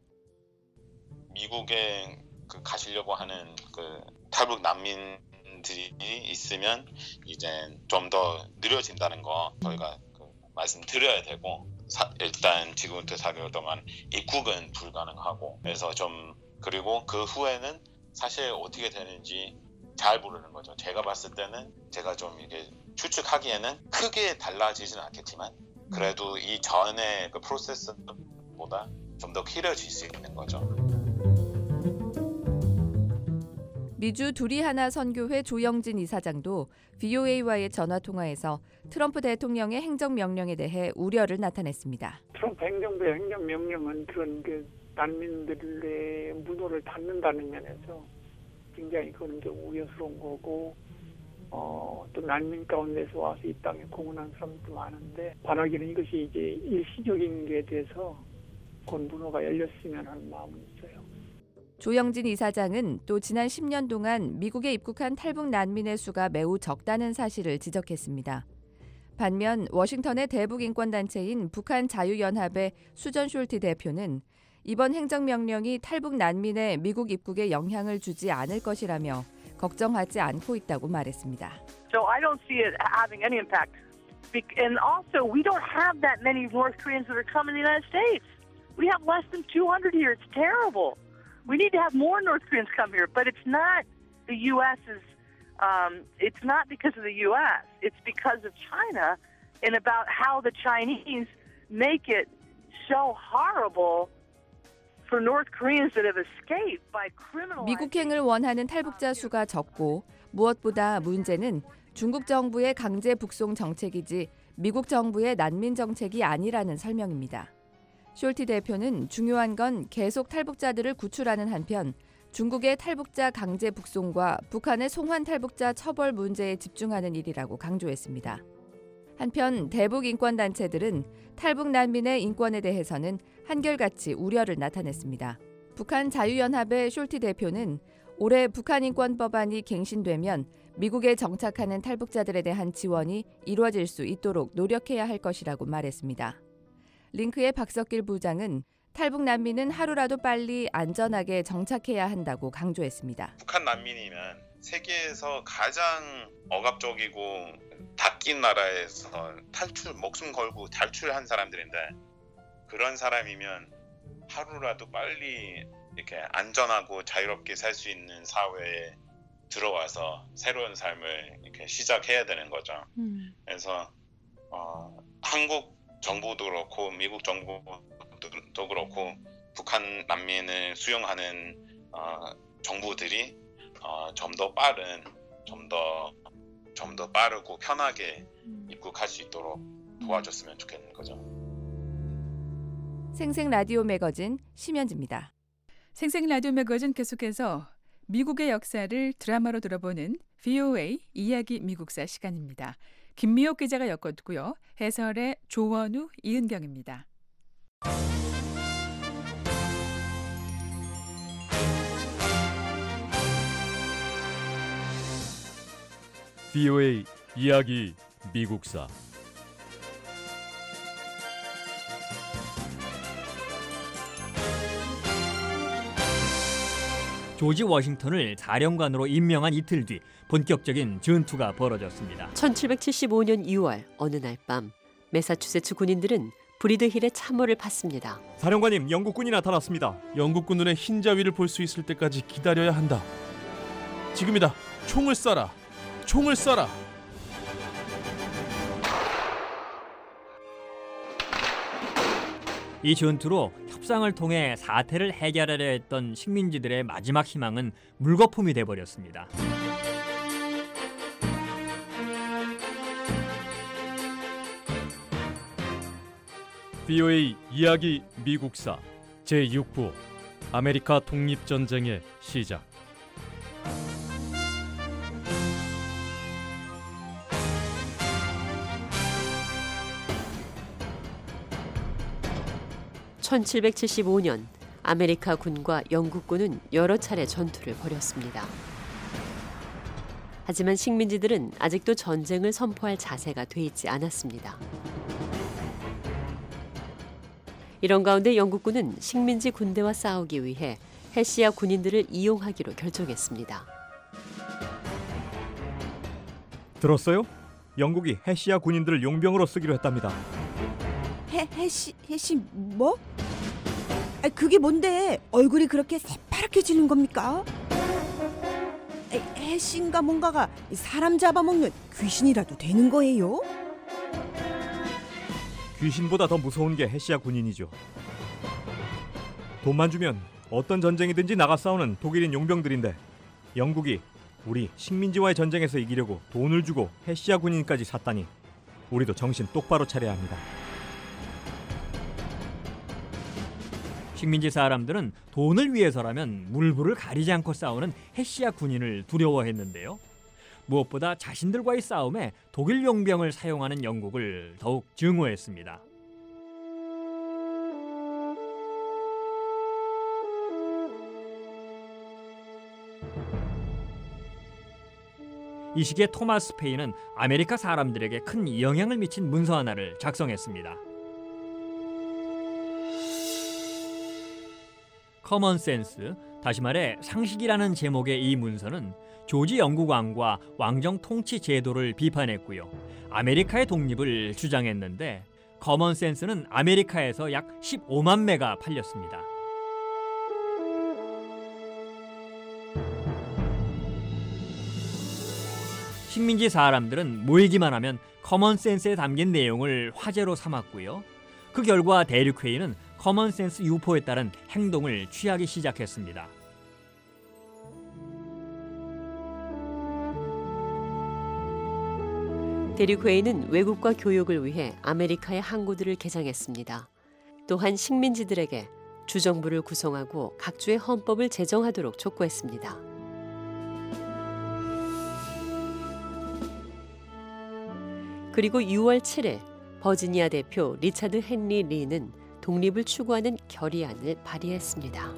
미국에 가시려고 하는 탈북 난민들이 있으면 이제 좀 더 느려진다는 거 저희가 말씀드려야 되고, 일단 지금부터 4개월 동안 입국은 불가능하고, 그래서 그리고 그 후에는 사실 어떻게 되는지 잘 모르는 거죠. 제가 봤을 때는 제가 좀 이게 추측하기에는 크게 달라지지는 않겠지만 그래도 이 전의 프로세스보다 좀 더 길어질 수 있는 거죠. 미주 두리하나 선교회 조영진 이사장도 VOA와의 전화통화에서 트럼프 대통령의 행정명령에 대해 우려를 나타냈습니다. 트럼프 행정부의 행정명령은 그런 난민들의 문호를 닫는다는 면에서 굉장히 그건 좀 우려스러운 거고, 또 난민 가운데서 와서 이 땅에 공헌한 사람도 많은데 바라기는 이것이 이제 일시적인 게 돼서 곧 문호가 열렸으면 하는 마음은 있어요. 조영진 이사장은 또 지난 10년 동안 미국에 입국한 탈북 난민의 수가 매우 적다는 사실을 지적했습니다. 반면 워싱턴의 대북 인권단체인 북한 자유연합의 수전 숄티 대표는 이번 행정명령이 탈북 난민의 미국 입국에 영향을 주지 않을 것이라며 걱정하지 않고 있다고 말했습니다. So I don't see it having any impact. And also, we don't have that many North Koreans that are coming to the United States. We have less than 200 here. It's terrible. We need to have more North Koreans come here, but it's not the U.S.'s. It's not because of the U.S. It's because of China, and about how the Chinese make it so horrible for North Koreans that have escaped by criminalizing. 미국행을 원하는 탈북자 수가 적고 무엇보다 문제는 중국 정부의 강제 북송 정책이지 미국 정부의 난민 정책이 아니라는 설명입니다. 숄티 대표는 중요한 건 계속 탈북자들을 구출하는 한편 중국의 탈북자 강제 북송과 북한의 송환 탈북자 처벌 문제에 집중하는 일이라고 강조했습니다. 한편 대북 인권단체들은 탈북 난민의 인권에 대해서는 한결같이 우려를 나타냈습니다. 북한 자유연합의 숄티 대표는 올해 북한 인권법안이 갱신되면 미국에 정착하는 탈북자들에 대한 지원이 이루어질 수 있도록 노력해야 할 것이라고 말했습니다. 링크의 박석길 부장은 탈북 난민은 하루라도 빨리 안전하게 정착해야 한다고 강조했습니다. 북한 난민이면 세계에서 가장 억압적이고 닫힌 나라에서 목숨 걸고 탈출한 사람들인데 그런 사람이면 하루라도 빨리 이렇게 안전하고 자유롭게 살 수 있는 사회에 들어와서 새로운 삶을 이렇게 시작해야 되는 거죠. 그래서 한국 정부도 그렇고 미국 정부도 그렇고 북한 난민을 수용하는 정부들이 좀 더 빠른, 좀 더 빠르고 편하게 입국할 수 있도록 도와줬으면 좋겠는 거죠. 생생 라디오 매거진 심연지입니다. 생생 라디오 매거진 계속해서 미국의 역사를 드라마로 들어보는 VOA 이야기 미국사 시간입니다. 김미옥 기자가 엮었고요. 해설의 조원우, 이은경입니다. VOA 이야기 미국사 조지 워싱턴을 사령관으로 임명한 이틀 뒤 본격적인 전투가 벌어졌습니다. 1775년 2월 어느 날 밤 매사추세츠 군인들은 브리드힐의 참호를 팠습니다. 사령관님, 영국군이 나타났습니다. 영국군 눈에 흰자위를 볼 수 있을 때까지 기다려야 한다. 지금이다. 총을 쏴라. 총을 쏴라. 이 전투로 협상을 통해 사태를 해결하려 했던 식민지들의 마지막 희망은 물거품이 돼버렸습니다. VOA 이야기 미국사 제6부 아메리카 독립전쟁의 시작. (1775년) 아메리카 군과 영국군은 여러 차례 전투를 벌였습니다. 하지만 식민지들은 아직도 전쟁을 선포할 자세가 돼 있지 않았습니다. 이런 가운데 영국군은 식민지 군대와 싸우기 위해 해시아 군인들을 이용하기로 결정했습니다. 들었어요? 영국이 해시아 군인들을 용병으로 쓰기로 했답니다. 해시 뭐? 그게 뭔데 얼굴이 그렇게 새파랗게 지는 겁니까? 해시인가 뭔가가 사람 잡아먹는 귀신이라도 되는 거예요? 귀신보다 더 무서운 게 해시아 군인이죠. 돈만 주면 어떤 전쟁이든지 나가 싸우는 독일인 용병들인데 영국이 우리 식민지와의 전쟁에서 이기려고 돈을 주고 해시아 군인까지 샀다니 우리도 정신 똑바로 차려야 합니다. 식민지 사람들은 돈을 위해서라면 물불을 가리지 않고 싸우는 해시아 군인을 두려워했는데요. 무엇보다 자신들과의 싸움에 독일 용병을 사용하는 영국을 더욱 증오했습니다. 이 시기에 토마스 페인은 아메리카 사람들에게 큰 영향을 미친 문서 하나를 작성했습니다. 커먼 센스, 다시 말해 상식이라는 제목의 이 문서는 조지 영국왕과 왕정 통치 제도를 비판했고요. 아메리카의 독립을 주장했는데 커먼 센스는 아메리카에서 약 15만 매가 팔렸습니다. 식민지 사람들은 모이기만 하면 커먼 센스에 담긴 내용을 화제로 삼았고요. 그 결과 대륙회의는 커먼 센스 유포에 따른 행동을 취하기 시작했습니다. 대륙회의는 외국과 교역을 위해 아메리카의 항구들을 개장했습니다. 또한 식민지들에게 주정부를 구성하고 각주의 헌법을 제정하도록 촉구했습니다. 그리고 6월 7일 버지니아 대표 리차드 헨리 리는 독립을 추구하는 결의안을 발의했습니다.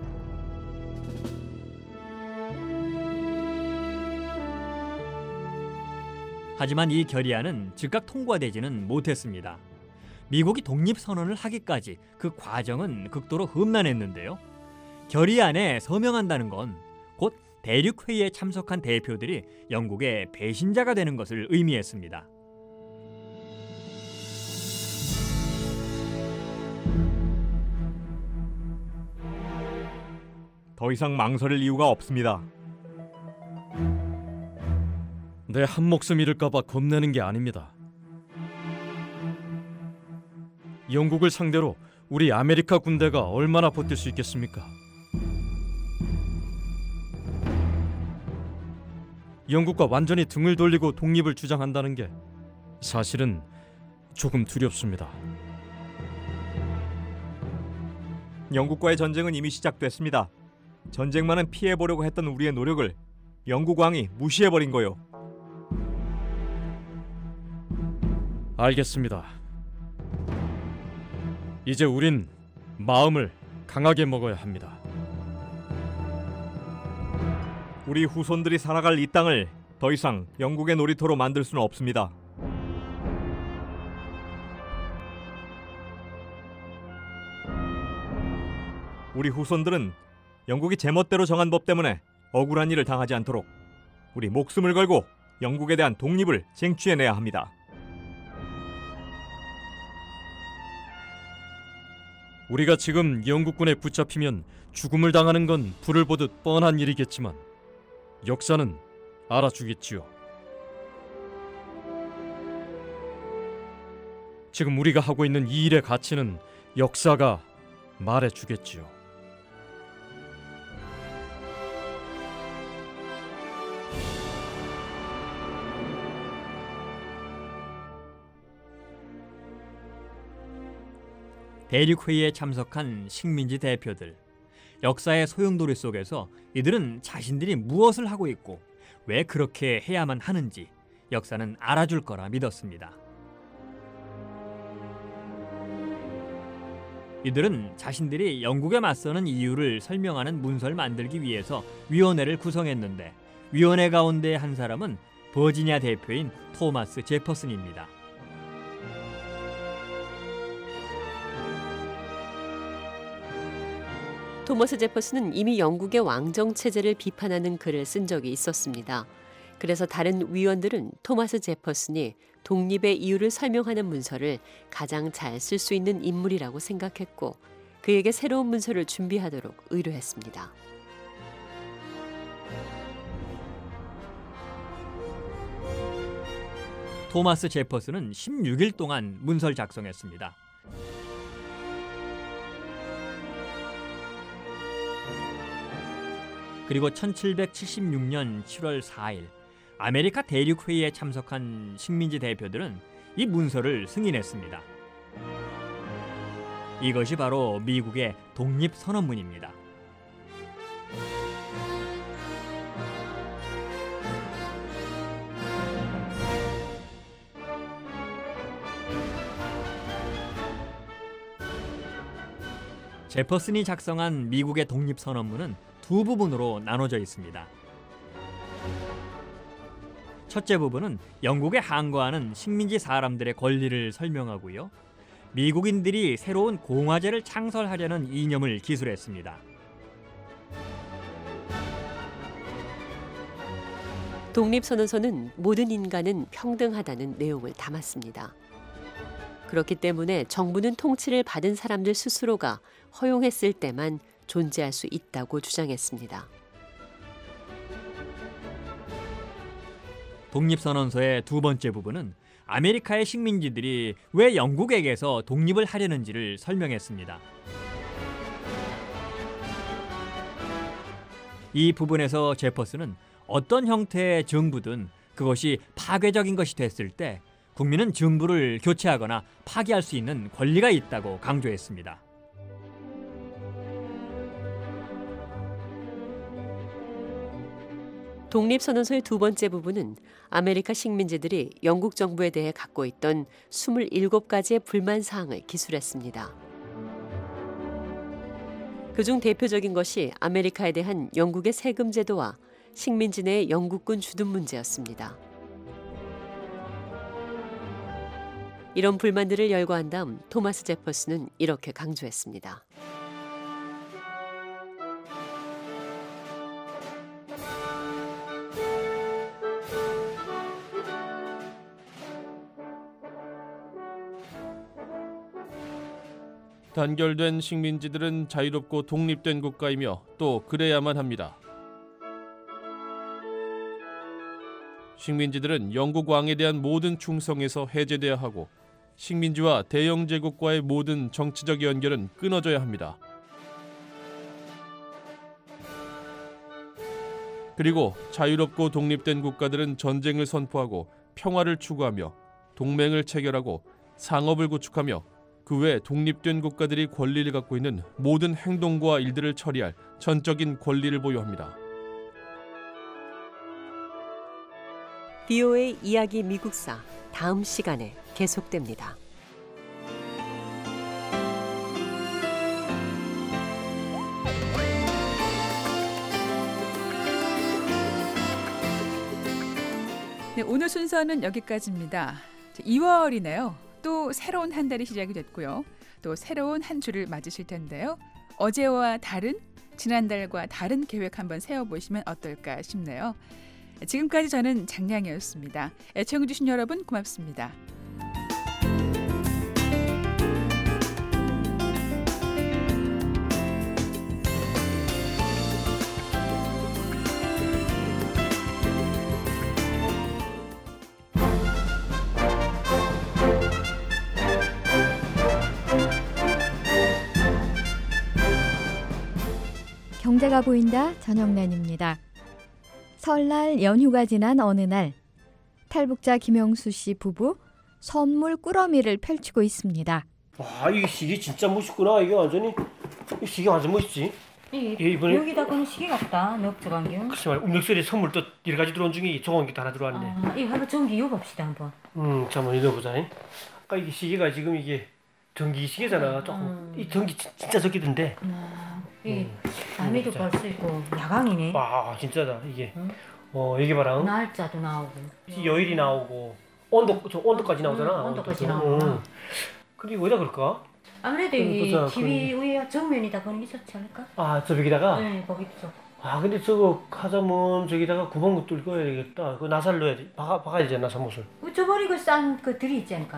하지만 이 결의안은 즉각 통과되지는 못했습니다. 미국이 독립선언을 하기까지 그 과정은 극도로 험난했는데요. 결의안에 서명한다는 건 곧 대륙회의에 참석한 대표들이 영국의 배신자가 되는 것을 의미했습니다. 더 이상 망설일 이유가 없습니다. 내 한 목숨 잃을까 봐 겁내는 게 아닙니다. 영국을 상대로 우리 아메리카 군대가 얼마나 버틸 수 있겠습니까? 영국과 완전히 등을 돌리고 독립을 주장한다는 게 사실은 조금 두렵습니다. 영국과의 전쟁은 이미 시작됐습니다. 전쟁만은 피해보려고 했던 우리의 노력을 영국 왕이 무시해버린 거요. 알겠습니다. 이제 우린 마음을 강하게 먹어야 합니다. 우리 후손들이 살아갈 이 땅을 더 이상 영국의 놀이터로 만들 수는 없습니다. 우리 후손들은 영국이 제멋대로 정한 법 때문에 억울한 일을 당하지 않도록 우리 목숨을 걸고 영국에 대한 독립을 쟁취해내야 합니다. 우리가 지금 영국군에 붙잡히면 죽음을 당하는 건 불을 보듯 뻔한 일이겠지만 역사는 알아주겠지요. 지금 우리가 하고 있는 이 일의 가치는 역사가 말해주겠지요. 대륙회의에 참석한 식민지 대표들. 역사의 소용돌이 속에서 이들은 자신들이 무엇을 하고 있고 왜 그렇게 해야만 하는지 역사는 알아줄 거라 믿었습니다. 이들은 자신들이 영국에 맞서는 이유를 설명하는 문서를 만들기 위해서 위원회를 구성했는데 위원회 가운데 한 사람은 버지니아 대표인 토마스 제퍼슨입니다. 토머스 제퍼슨은 이미 영국의 왕정 체제를 비판하는 글을 쓴 적이 있었습니다. 그래서 다른 위원들은 토마스 제퍼슨이 독립의 이유를 설명하는 문서를 가장 잘 쓸 수 있는 인물이라고 생각했고 그에게 새로운 문서를 준비하도록 의뢰했습니다. 토마스 제퍼슨은 16일 동안 문서를 작성했습니다. 그리고 1776년 7월 4일 아메리카 대륙회의에 참석한 식민지 대표들은 이 문서를 승인했습니다. 이것이 바로 미국의 독립선언문입니다. 제퍼슨이 작성한 미국의 독립선언문은 두 부분으로 나눠져 있습니다. 첫째 부분은 영국에 항거하는 식민지 사람들의 권리를 설명하고요. 미국인들이 새로운 공화제를 창설하려는 이념을 기술했습니다. 독립선언서는 모든 인간은 평등하다는 내용을 담았습니다. 그렇기 때문에 정부는 통치를 받은 사람들 스스로가 허용했을 때만 존재할 수 있다고 주장했습니다. 독립선언서의 두 번째 부분은 아메리카의 식민지들이 왜 영국에게서 독립을 하려는지를 설명했습니다. 이 부분에서 제퍼슨은 어떤 형태의 정부든 그것이 파괴적인 것이 됐을 때 국민은 정부를 교체하거나 파기할 수 있는 권리가 있다고 강조했습니다. 독립선언서의 두 번째 부분은 아메리카 식민지들이 영국 정부에 대해 갖고 있던 27가지의 불만 사항을 기술했습니다. 그중 대표적인 것이 아메리카에 대한 영국의 세금 제도와 식민지 내 영국군 주둔 문제였습니다. 이런 불만들을 열거한 다음 토마스 제퍼슨은 이렇게 강조했습니다. 단결된 식민지들은 자유롭고 독립된 국가이며 또 그래야만 합니다. 식민지들은 영국 왕에 대한 모든 충성에서 해제돼야 하고 식민지와 대영 제국과의 모든 정치적 연결은 끊어져야 합니다. 그리고 자유롭고 독립된 국가들은 전쟁을 선포하고 평화를 추구하며 동맹을 체결하고 상업을 구축하며 그 외 독립된 국가들이 권리를 갖고 있는 모든 행동과 일들을 처리할 전적인 권리를 보유합니다. VOA 이야기 미국사 다음 시간에 계속됩니다. 네, 오늘 순서는 여기까지입니다. 2월이네요. 또 새로운 한 달이 시작이 됐고요. 또 새로운 한 주를 맞으실 텐데요. 어제와 다른, 지난달과 다른 계획 한번 세워보시면 어떨까 싶네요. 지금까지 저는 장량이었습니다. 애청해주신 여러분 고맙습니다. 경제가 보인다 전영란입니다. 설날 연휴가 지난 어느 날 탈북자 김영수 씨 부부 선물 꾸러미를 펼치고 있습니다. 와, 이 시계 진짜 멋있구나. 이게 완전히 이 시계 완전 멋있지. 이번에 여기다 보는 시계 같다. 넓적한 게. 글쎄 말이야. 음력설에 선물 또 여러 가지 들어온 중에 좋은 게 하나 들어왔네. 아, 이거 한번 전기 이어봅시다 한번. 잠깐만 넣어보자. 아까 이게 시계가 지금 이게 전기 시계잖아. 조금 이 전기 진짜 적기던데. 이 남이도 걸 수 있고 야광이네. 와, 진짜다 이게. 여기 봐라. 날짜도 나오고. 요일이 나오고 온도까지 나오잖아. 온도까지 나오고. 그리고 어디다 그럴까? 아무래도 이 TV 위에 정면에다 거는 게 좋지 않을까? 아, 저기다가? 네, 거기 좋고. 아, 근데 저거 하자면 저기다가 구멍 뚫어야 되겠다. 그 나사를 넣어야 돼. 박아야 되잖아, 나사못을. 저번에 싼 그 들이 있지 않을까?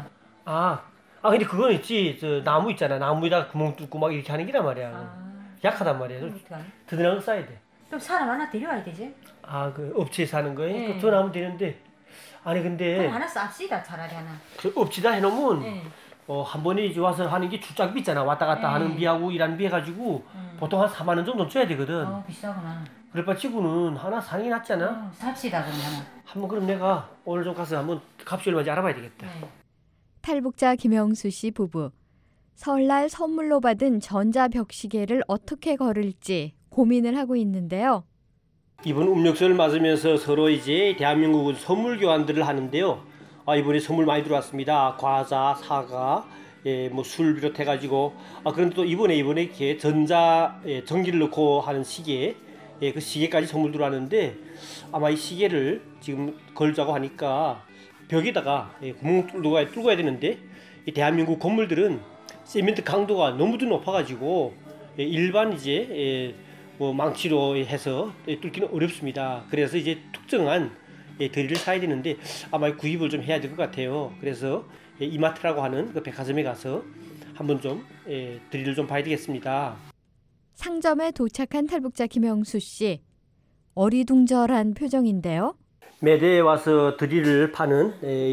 근데 그건 있지. 저 나무 있잖아. 나무에다가 구멍 뚫고 막 이렇게 하는 기란 말이야. 약하단 말이야. 드드랑 거 싸야 돼. 그럼 사람 하나 데려와야 되지? 그 업체에서 하는 거에? 네. 전화하면 되는데. 아니, 근데. 그럼 하나 쌉시다, 차라리 하나. 그 업체다 해놓으면. 한 번에 이제 와서 하는 게 출장비 있잖아. 왔다 갔다 하는 비하고 일하는 비 해가지고 보통 한 4만 원 정도 줘야 되거든. 비싸구나. 그럴 바 치고는 하나 사는 게 낫잖아. 삽시다 그럼 하나. 한번 그럼 내가 오늘 좀 가서 한번 값이 얼마인지 알아봐야 되겠다. 탈북자 김영수 씨 부부. 설날 선물로 받은 전자벽시계를 어떻게 걸을지 고민을 하고 있는데요. 이번 음력설을 맞으면서 서로 이제 대한민국은 선물 교환들을 하는데요. 이번에 선물 많이 들어왔습니다. 과자, 사과, 술 비롯해가지고. 그런데 또 이번에 이렇게 전기를 넣고 하는 시계, 그 시계까지 선물 들어왔는데 아마 이 시계를 지금 걸자고 하니까 벽에다가 구멍 뚫고 해야 되는데 이 대한민국 건물들은 세멘트 강도가 너무도 높아가지고 일반 이제 망치로 해서 뚫기는 어렵습니다. 그래서 이제 특정한 드릴을 사야 되는데 아마 구입을 좀 해야 될 것 같아요. 그래서 이마트라고 하는 그 백화점에 가서 한번 좀 드릴을 좀 봐야 되겠습니다. 상점에 도착한 탈북자 김영수 씨. 어리둥절한 표정인데요. 매대에 와서 드릴을 파는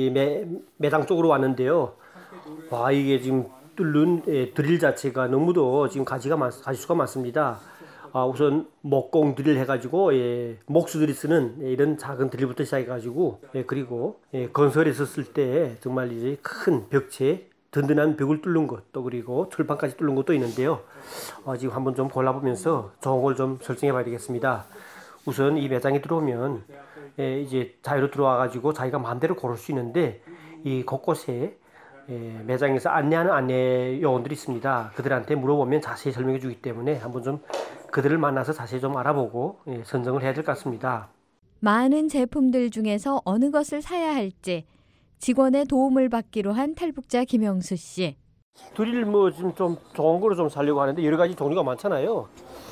매당 쪽으로 왔는데요. 와, 이게 지금 뚫는 드릴 자체가 너무도 지금 가지수가 많습니다. 우선 목공 드릴 해가지고 목수들이 쓰는 이런 작은 드릴부터 시작해가지고 그리고 건설에서 쓸 때 정말 이제 큰 벽체 든든한 벽을 뚫는 것 또 그리고 철판까지 뚫는 것도 있는데요. 지금 한번 좀 골라보면서 좋은 걸 좀 설정해봐야 되겠습니다. 우선 이 매장에 들어오면 이제 자유로 들어와가지고 자기가 마음대로 고를 수 있는데 이 곳곳에 매장에서 안내하는 안내 요원들이 있습니다. 그들한테 물어보면 자세히 설명해 주기 때문에 한번 좀 그들을 만나서 자세히 좀 알아보고 선정을 해야 될 것 같습니다. 많은 제품들 중에서 어느 것을 사야 할지 직원의 도움을 받기로 한 탈북자 김영수 씨. 드릴 뭐 좀 좋은 거로 좀 살려고 하는데 여러 가지 종류가 많잖아요.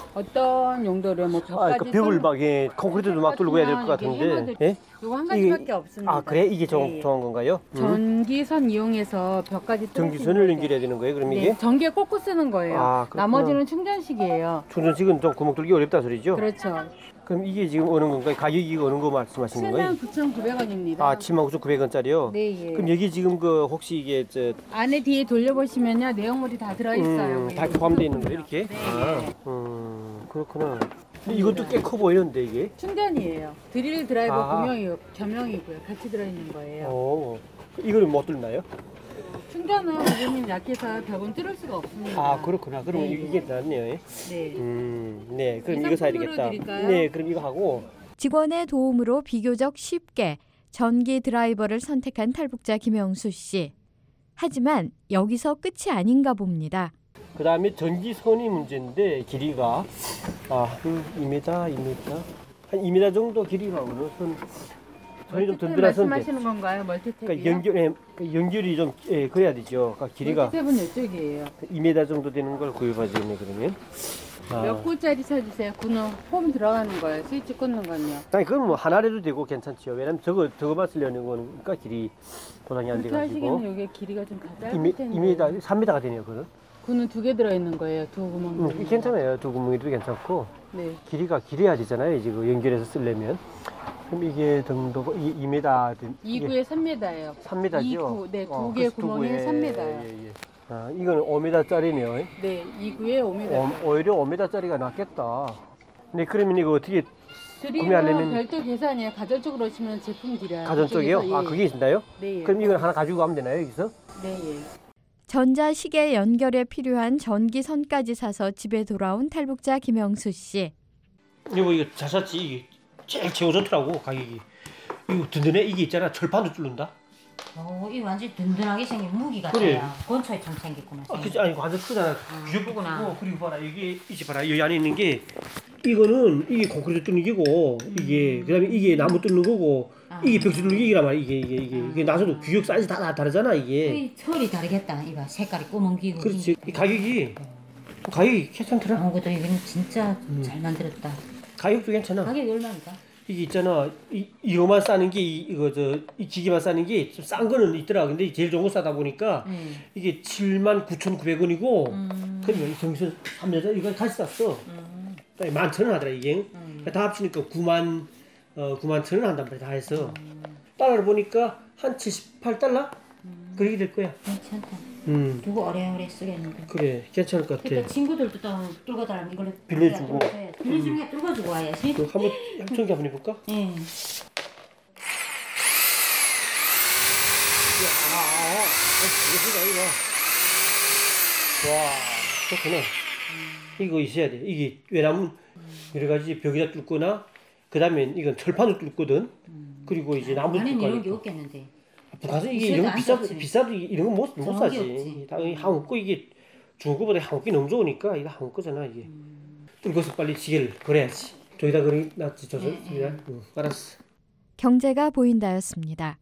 어떤 용도로 뭐 벽까지 벽을 막 콘크리트도 막 뚫고 해야 될 것 같은데. 예? 이거 한 가지밖에 없습니다. 아 그래? 이게 좋은 건가요? 전기선 이용해서 벽까지 전기선을 연결해야 되는 거예요? 그럼 이게? 전기에 꽂고 쓰는 거예요. 나머지는 충전식이에요. 충전식은 좀 구멍 뚫기 어렵다 소리죠? 그렇죠. 그럼 이게 지금 어느 건가요? 가격이 어느 거 말씀하시는 거예요? 79,900원입니다. 아, 79,900원짜리요? 네, 예. 그럼 여기 지금 혹시 이게 안에 뒤에 돌려보시면요 내용물이 다 들어있어요. 다 포함되어 있는 거예요, 이렇게? 네. 그렇구나. 근데 이것도 꽤 커 보이는데 이게? 충전이에요. 드릴 드라이버 겸용이고요. 같이 들어있는 거예요. 이거는 못 뚫나요? 충전은 부분이 약해서 벽은 뚫을 수가 없습니다. 아, 그렇구나. 그럼 이게 낫네요. 네. 네, 그럼 이거 사야 되겠다. 드릴까요? 네, 그럼 이거 하고. 직원의 도움으로 비교적 쉽게 전기 드라이버를 선택한 탈북자 김영수 씨. 하지만 여기서 끝이 아닌가 봅니다. 그 다음에 전기선이 문제인데 길이가 한 2m, 한 2m 정도 길이가 어느 선이 좀 든든한 말씀하시는 건가요? 멀티탭이요? 그러니까 연결이 좀 그래야 되죠. 그러니까 길이가 멀티탭은 이쪽이에요. 2m 정도 되는 걸 구입하시네 그러면. 몇 구짜리 쳐주세요. 구는 폼 들어가는 거예요. 스위치 꽂는 건요. 아니 그건 뭐 하나라도 되고 괜찮지요. 왜냐면 저거만 쓰려는 거니까 길이 보상이 안 돼가지고. 하시기는 이게 길이가 좀 짧을 텐데. 2m, 3m가 되네요. 그는. 구는 2개 들어있는 거예요. 2 구멍. 괜찮아요. 2 구멍이도 괜찮고. 네. 길이가 길어야 되잖아요. 지금 연결해서 쓰려면. 그럼 이게 정도가 2m. 2구에 3m예요. 3m죠? 네, 2개 구멍이 3m예요. 이건 5m짜리네요. 네, 2구에 5m. 오히려 5m짜리가 낫겠다. 네, 그러면 이거 어떻게 구매하려면 별도 계산이에요. 가전 쪽으로 오시면 제품 드려요. 가전 쪽이요? 예. 그게 있나요? 네. 예. 그럼 이건 하나 가지고 가면 되나요, 여기서? 네, 예. 전자시계 연결에 필요한 전기선까지 사서 집에 돌아온 탈북자 김영수 씨. 이거 잘 샀지. 이게 제일 좋더라고 가격이. 이거 든든해. 이게 있잖아. 철판도 뚫는다. 이거 완전 든든하게 생긴 무기 같아요. 그래. 권총처럼 생겼구나. 그치, 아니 완전 크잖아. 크구나. 그리고 봐라 여기 이제 봐라 여기 안에 있는 게 이거는 이게 콘크리트 뚫는 기고 이게 그다음에 이게 나무 뚫는 거고 이게 벽지 뚫는 기란 말이야. 이게 나서도 규격 사이즈 다 다르잖아 이게. 털이 다르겠다. 이봐 색깔이 구멍 끼고. 그렇지. 이 가격이 괜찮더라. 그것도 이건 진짜 잘 만들었다. 가격도 괜찮아. 가격이 얼마입니까? 이게 있잖아. 이거만 싸는 게 이 기계만 싸는 게 좀 싼 거는 있더라. 근데 제일 좋은 거 싸다 보니까 이게 79,900원이고 그러면 정선 3여자 이거 같이 쌌어. 11,000원 하더라 이게. 다 합치니까 91,000원 한단 말이야 다 해서. 달러를 보니까 한 78달러? 그렇게 될 거야. 괜찮다. 두고 오래오래 쓰겠는데. 그래, 괜찮을 것 같아. 그러니까 친구들도 또 뚫고 다니면 이걸로 빌려주고. 빌려주는 게 뚫어주고 와야지. 한번 형청기 한번 해볼까? 예. 와, 좋구나. 이거 있어야 돼. 이게 왜냐면 여러 가지 벽에다 뚫거나 그다음에 이건 철판을 뚫거든. 그리고 이제 나무 뚫고. 안에는 이런 게 없겠는데. 가서 이게 이런 거 비싸도 이런 거 못 사지. 당연히 한국 거 이게 중국 거보다 한국 게 너무 좋으니까 이거 한국 거잖아 이게. 뚫고서 빨리 지게를 걸어야지. 저기다 그리 놨지 좋습니다. 알았어. 경제가 보인다였습니다.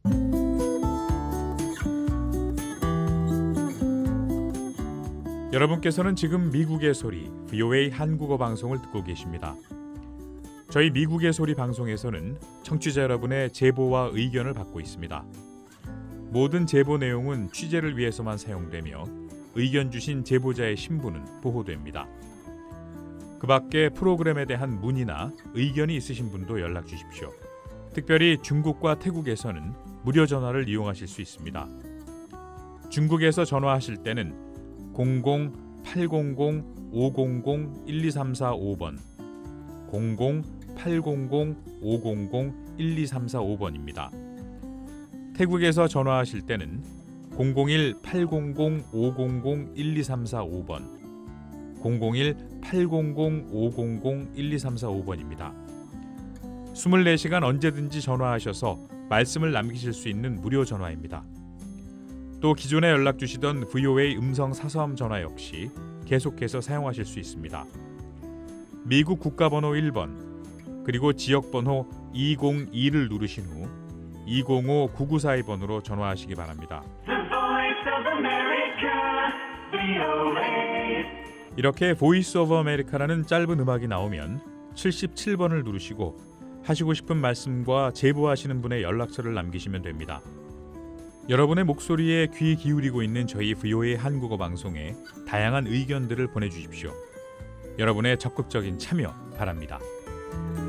여러분께서는 지금 미국의 소리 VOA 한국어 방송을 듣고 계십니다. 저희 미국의 소리 방송에서는 청취자 여러분의 제보와 의견을 받고 있습니다. 모든 제보 내용은 취재를 위해서만 사용되며 의견 주신 제보자의 신분은 보호됩니다. 그 밖에 프로그램에 대한 문의나 의견이 있으신 분도 연락 주십시오. 특별히 중국과 태국에서는 무료 전화를 이용하실 수 있습니다. 중국에서 전화하실 때는 00-800-500-1234-5번 00-800-500-1234-5번입니다. 태국에서 전화하실 때는 001-800-500-1234-5번 001-800-500-1234-5번입니다. 24시간 언제든지 전화하셔서 말씀을 남기실 수 있는 무료 전화입니다. 또 기존에 연락 주시던 VOA 음성 사서함 전화 역시 계속해서 사용하실 수 있습니다. 미국 국가번호 1번 그리고 지역번호 202를 누르신 후 205-9942번으로 전화하시기 바랍니다. 이렇게 보이스 오브 아메리카라는 짧은 음악이 나오면 77번을 누르시고 하시고 싶은 말씀과 제보하시는 분의 연락처를 남기시면 됩니다. 여러분의 목소리에 귀 기울이고 있는 저희 VOA 한국어 방송에 다양한 의견들을 보내주십시오. 여러분의 적극적인 참여 바랍니다.